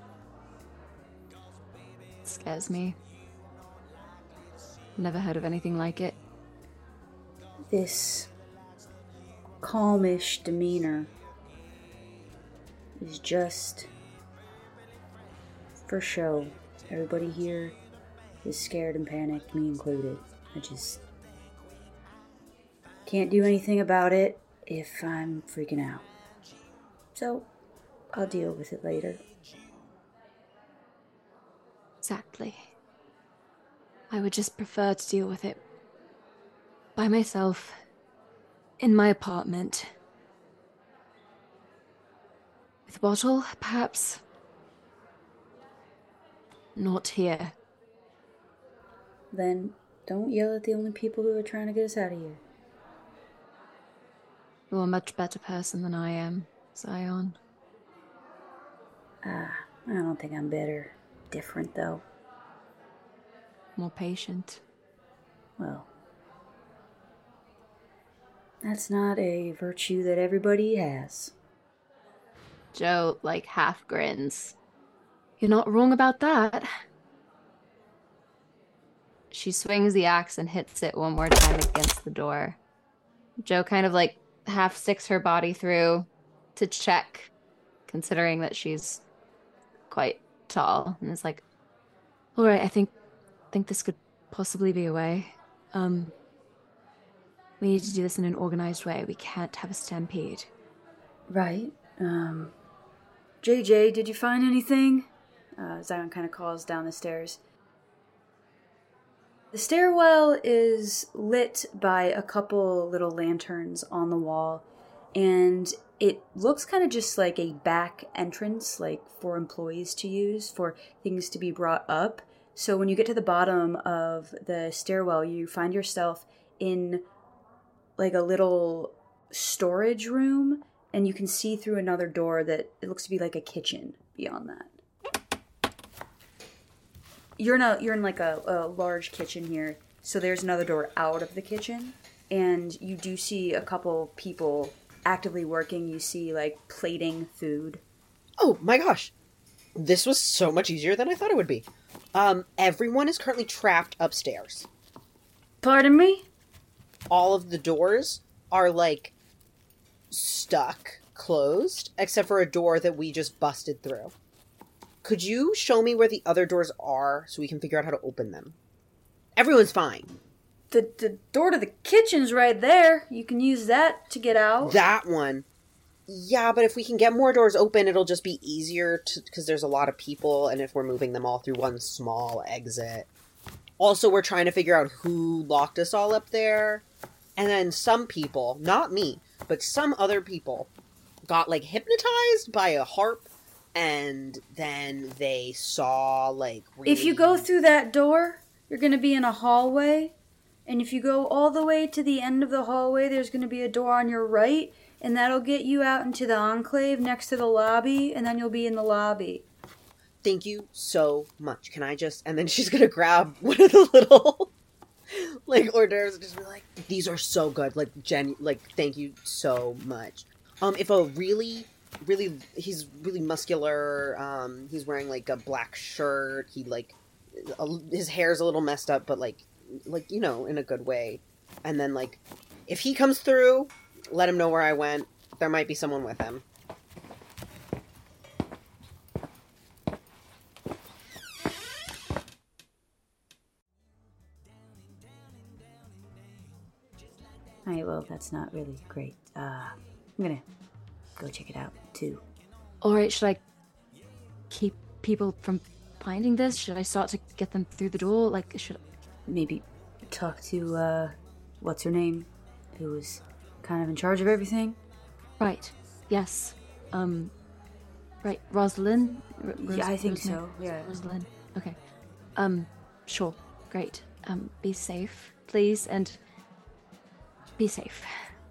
scares me. Never heard of anything like it. This calmish demeanor is just for show. Everybody here is scared and panicked, me included. I just can't do anything about it if I'm freaking out. So, I'll deal with it later. Exactly. I would just prefer to deal with it by myself, in my apartment. With a bottle, perhaps. Not here. Then don't yell at the only people who are trying to get us out of here. You're a much better person than I am, Zion. I don't think I'm better. Different, though. More patient. Well, that's not a virtue that everybody has. Joe, like, half grins. You're not wrong about that. She swings the axe and hits it one more time against the door. Joe kind of, like, half sticks her body through to check, considering that she's quite tall, and is like, all right, I think this could possibly be a way. We need to do this in an organized way. We can't have a stampede. Right. JJ, did you find anything? Zion kind of calls down the stairs. The stairwell is lit by a couple little lanterns on the wall, and it looks kind of just like a back entrance, like for employees to use, for things to be brought up. So when you get to the bottom of the stairwell, you find yourself in like a little storage room, and you can see through another door that it looks to be like a kitchen beyond that. You're in like a large kitchen here, so there's another door out of the kitchen, and you do see a couple people actively working. You see, like, plating food. Oh my gosh. This was so much easier than I thought it would be. Everyone is currently trapped upstairs. Pardon me? All of the doors are, like, stuck, closed, except for a door that we just busted through. Could you show me where the other doors are so we can figure out how to open them? Everyone's fine. The door to the kitchen's right there. You can use that to get out. That one. Yeah, but if we can get more doors open, it'll just be easier because there's a lot of people, and if we're moving them all through one small exit. Also, we're trying to figure out who locked us all up there. And then some people, not me, but some other people got, like, hypnotized by a harp, and then they saw, like, really... If you go through that door, you're going to be in a hallway, and if you go all the way to the end of the hallway, there's going to be a door on your right, and that'll get you out into the enclave next to the lobby, and then you'll be in the lobby. Thank you so much. Can I just... And then she's going to grab one of the little... like, hors d'oeuvres and just be like, these are so good. Like, thank you so much. If a really, he's really muscular, he's wearing, like, a black shirt, he, like, his hair's a little messed up, but, like, you know, in a good way. And then, like, if he comes through, let him know where I went. There might be someone with him. Alright, well, that's not really great. I'm gonna go check it out, too. Alright, should I keep people from finding this? Should I start to get them through the door? Like, should maybe talk to, what's her name? Who was kind of in charge of everything? Right, yes. Right, Rosalind? Yeah, I think so, yeah. Rosalind, okay. Sure, great. Be safe, please, and... be safe.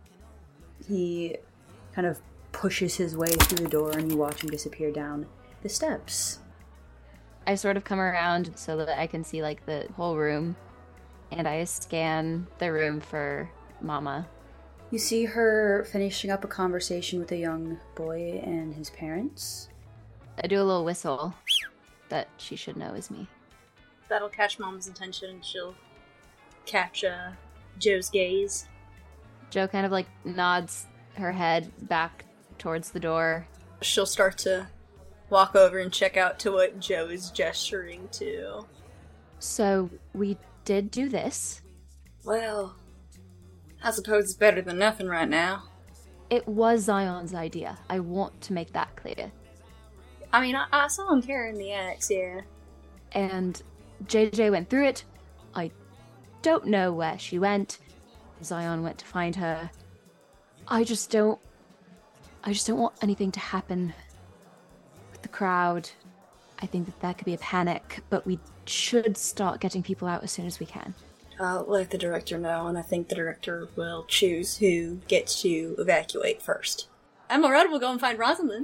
He kind of pushes his way through the door and you watch him disappear down the steps. I sort of come around so that I can see, like, the whole room, and I scan the room for Mama. You see her finishing up a conversation with a young boy and his parents. I do a little whistle that she should know is me. That'll catch Mama's attention and she'll catch Joe's gaze. Joe kind of, like, nods her head back towards the door. She'll start to walk over and check out to what Joe is gesturing to. So, we did do this. Well, I suppose it's better than nothing right now. It was Zion's idea. I want to make that clear. I mean, I saw him carrying the axe, yeah. And JJ went through it. I don't know where she went. Zion went to find her. I just don't want anything to happen with the crowd. I think that there could be a panic, but we should start getting people out as soon as we can. I'll let the director know, and I think the director will choose who gets to evacuate first. Emerald will go and find Rosalind.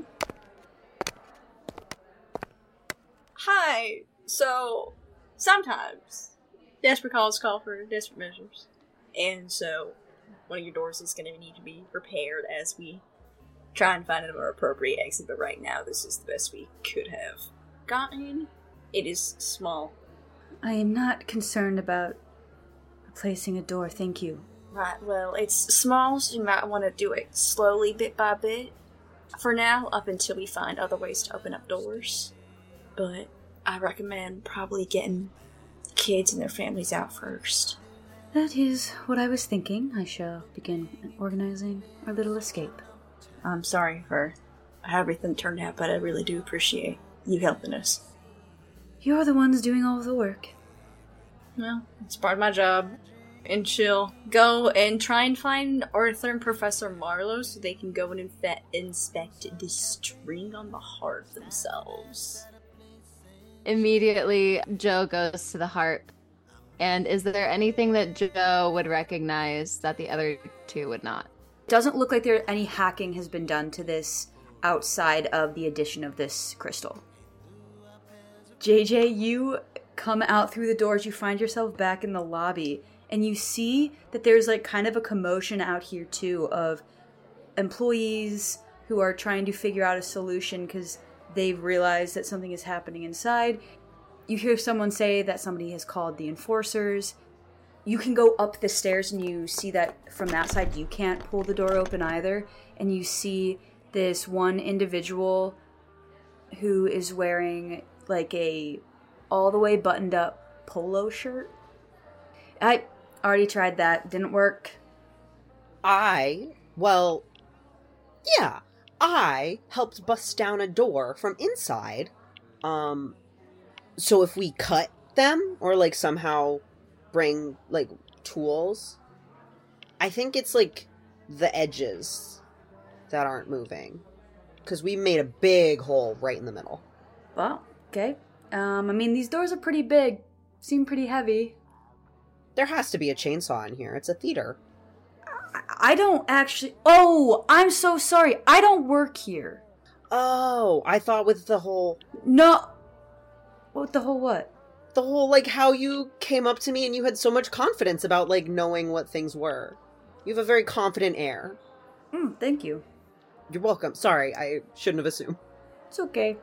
Hi. So, sometimes desperate calls call for desperate measures. And so, one of your doors is going to need to be repaired as we try and find a more appropriate exit. But right now, this is the best we could have gotten. It is small. I am not concerned about replacing a door, thank you. Right, well, it's small, so you might want to do it slowly, bit by bit. For now, up until we find other ways to open up doors. But I recommend probably getting kids and their families out first. That is what I was thinking. I shall begin organizing our little escape. I'm sorry for how everything turned out, but I really do appreciate you helping us. You're the ones doing all of the work. Well, it's part of my job. And she'll go and try and find Arthur and Professor Marlowe so they can go and inspect the string on the harp themselves. Immediately, Joe goes to the harp. And is there anything that Joe would recognize that the other two would not? Doesn't look like there any hacking has been done to this outside of the addition of this crystal. JJ, you come out through the doors, you find yourself back in the lobby, and you see that there's like kind of a commotion out here too of employees who are trying to figure out a solution because they've realized that something is happening inside. You hear someone say that somebody has called the enforcers. you can go up the stairs and you see that from that side you can't pull the door open either. And you see this one individual who is wearing like a all the way buttoned up polo shirt. I already tried that. Didn't work. I helped bust down a door from inside. So if we cut them or like somehow bring like tools, I think it's like the edges that aren't moving, because we made a big hole right in the middle. Well, okay. I mean, these doors are pretty big, seem pretty heavy. There has to be a chainsaw in here. It's a theater. I don't actually... Oh, I'm so sorry. I don't work here. Oh, I thought with the whole... No. What the whole what? The whole, like, how you came up to me and you had so much confidence about, like, knowing what things were. You have a very confident air. Thank you. You're welcome. Sorry, I shouldn't have assumed. It's okay.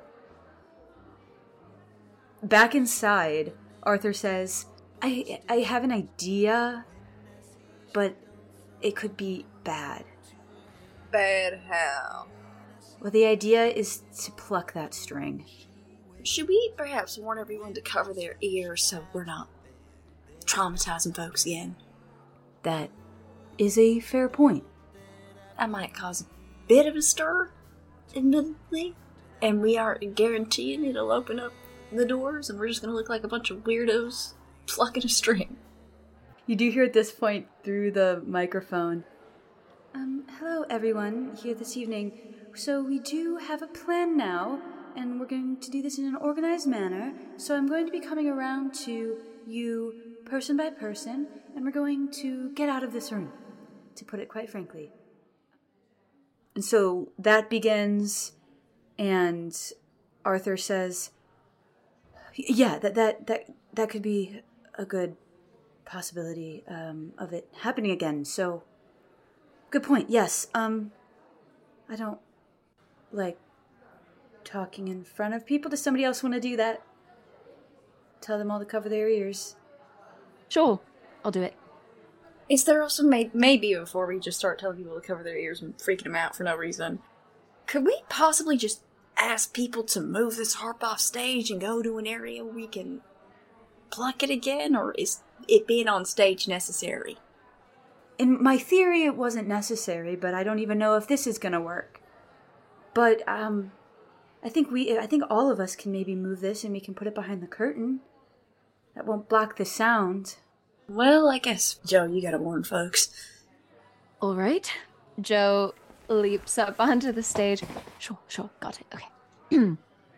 Back inside, Arthur says, I have an idea, but it could be bad. Bad how? Well, the idea is to pluck that string. Should we perhaps warn everyone to cover their ears so we're not traumatizing folks again? That is a fair point. That might cause a bit of a stir, admittedly, and we aren't guaranteeing it'll open up the doors and we're just gonna look like a bunch of weirdos plucking a string. You do hear at this point through the microphone, hello everyone here this evening. So we do have a plan now, and we're going to do this in an organized manner. So I'm going to be coming around to you person by person, and we're going to get out of this room, to put it quite frankly. And so that begins, and Arthur says, yeah, that could be a good possibility of it happening again. So, good point. Yes. I don't like talking in front of people. Does somebody else want to do that? Tell them all to cover their ears. Sure, I'll do it. Is there also maybe before we just start telling people to cover their ears and freaking them out for no reason, could we possibly just ask people to move this harp off stage and go to an area where we can pluck it again, or is it being on stage necessary? In my theory, it wasn't necessary, but I don't even know if this is gonna work. But I think all of us can maybe move this, and we can put it behind the curtain. That won't block the sound. Well, I guess, Joe, you gotta warn folks. All right. Joe leaps up onto the stage. Sure, got it. Okay.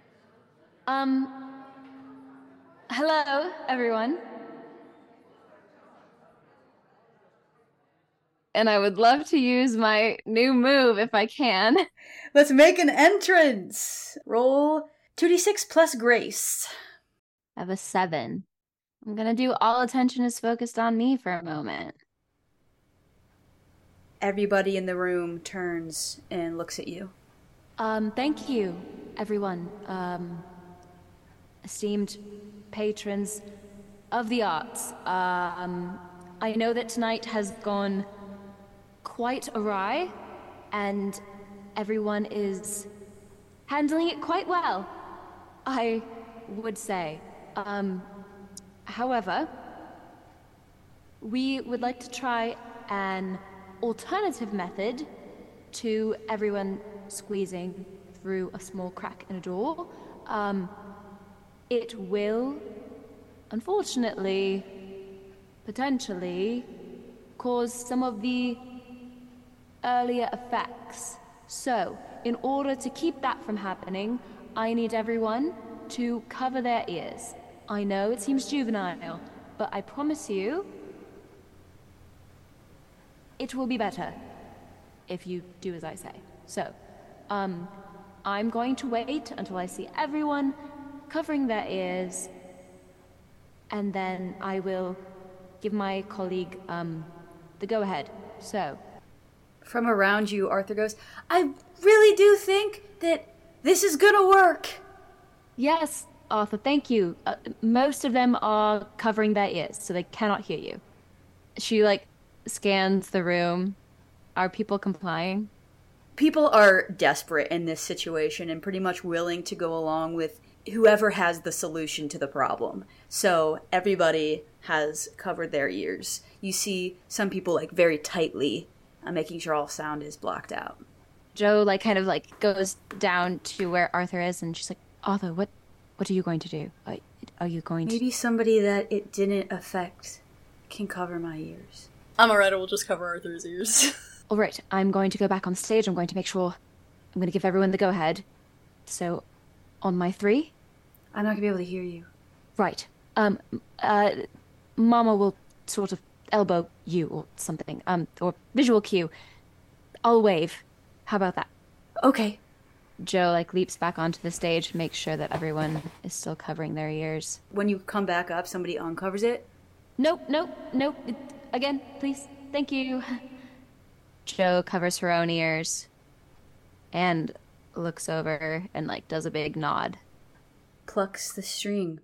Hello, everyone. And I would love to use my new move if I can. Let's make an entrance. Roll 2d6 plus grace. I have a 7. I'm gonna do all attention is focused on me for a moment. Everybody in the room turns and looks at you. Thank you, everyone. Esteemed patrons of the arts. I know that tonight has gone quite awry, and everyone is handling it quite well, I would say. However, we would like to try an alternative method to everyone squeezing through a small crack in a door. It will, unfortunately, potentially, cause some of the earlier effects. So, in order to keep that from happening, I need everyone to cover their ears. I know it seems juvenile, but I promise you, it will be better if you do as I say. So, I'm going to wait until I see everyone covering their ears, and then I will give my colleague the go-ahead. So, from around you, Arthur goes, I really do think that this is gonna work. Yes, Arthur, thank you. Most of them are covering their ears, so they cannot hear you. She, like, scans the room. Are people complying? People are desperate in this situation and pretty much willing to go along with whoever has the solution to the problem. So everybody has covered their ears. You see some people, like, very tightly making sure all sound is blocked out. Jo, like, kind of, like, goes down to where Arthur is, and she's like, Arthur, what are you going to do? Are you going to... Maybe somebody that it didn't affect can cover my ears. Amaretta will just cover Arthur's ears. All right, I'm going to go back on stage. I'm going to make sure... I'm going to give everyone the go-ahead. So, on my 3... I'm not going to be able to hear you. Right. Mama will sort of elbow you or something. Or visual cue. I'll wave. How about that? Okay. Jo, like, leaps back onto the stage to make sure that everyone is still covering their ears. When you come back up, somebody uncovers it? Nope. Again, please. Thank you. Jo covers her own ears and looks over and, like, does a big nod. Plucks the string.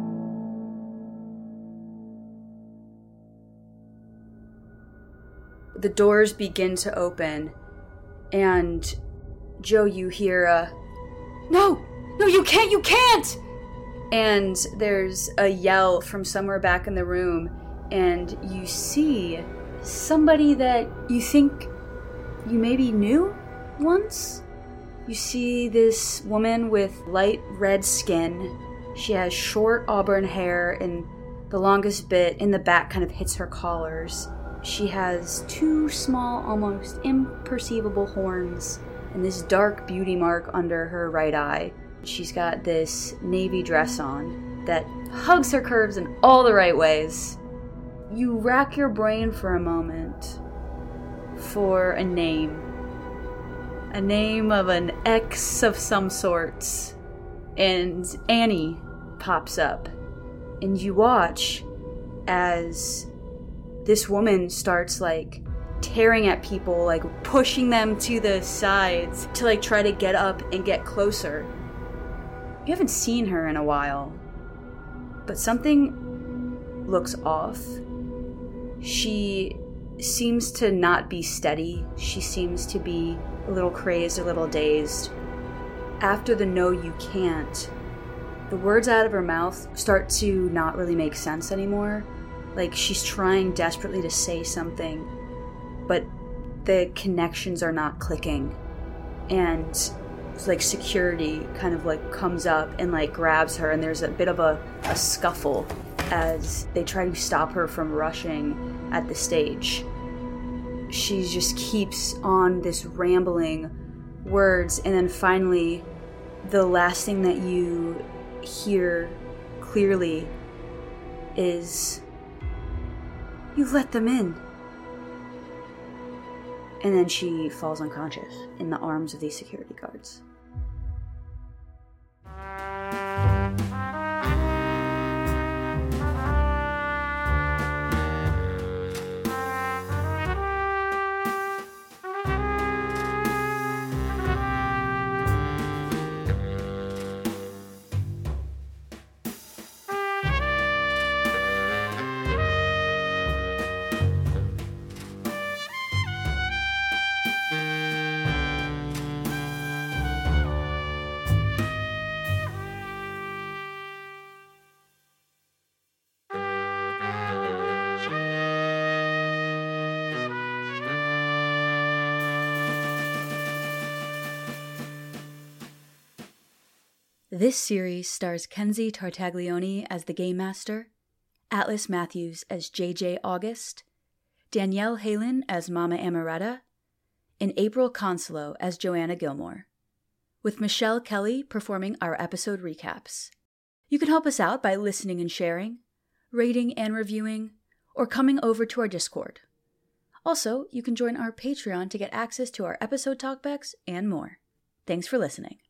The doors begin to open, and Jo, you hear No, you can't! And there's a yell from somewhere back in the room, and you see somebody that you think you maybe knew once. You see this woman with light red skin. She has short auburn hair, and the longest bit in the back kind of hits her collars. She has 2 small, almost imperceivable horns, and this dark beauty mark under her right eye. She's got this navy dress on that hugs her curves in all the right ways. You rack your brain for a moment for a name. A name of an ex of some sorts. And Annie pops up. And you watch as this woman starts, like, tearing at people, like, pushing them to the sides to, like, try to get up and get closer. You haven't seen her in a while, but something looks off. She seems to not be steady. She seems to be a little crazed, a little dazed. After the "no, you can't," the words out of her mouth start to not really make sense anymore. Like, she's trying desperately to say something, but the connections are not clicking. And like security kind of like comes up and like grabs her, and there's a bit of a scuffle as they try to stop her from rushing at the stage. She just keeps on this rambling words, and then finally the last thing that you hear clearly is, "You let them in." And then she falls unconscious in the arms of these security guards. This series stars Kenzie Tartaglione as the Game Master, Atlas Matthews as JJ August, Danielle Halen as Mama Amaretta, and April Consolo as Joanna Gilmore, with Michelle Kelly performing our episode recaps. You can help us out by listening and sharing, rating and reviewing, or coming over to our Discord. Also, you can join our Patreon to get access to our episode talkbacks and more. Thanks for listening.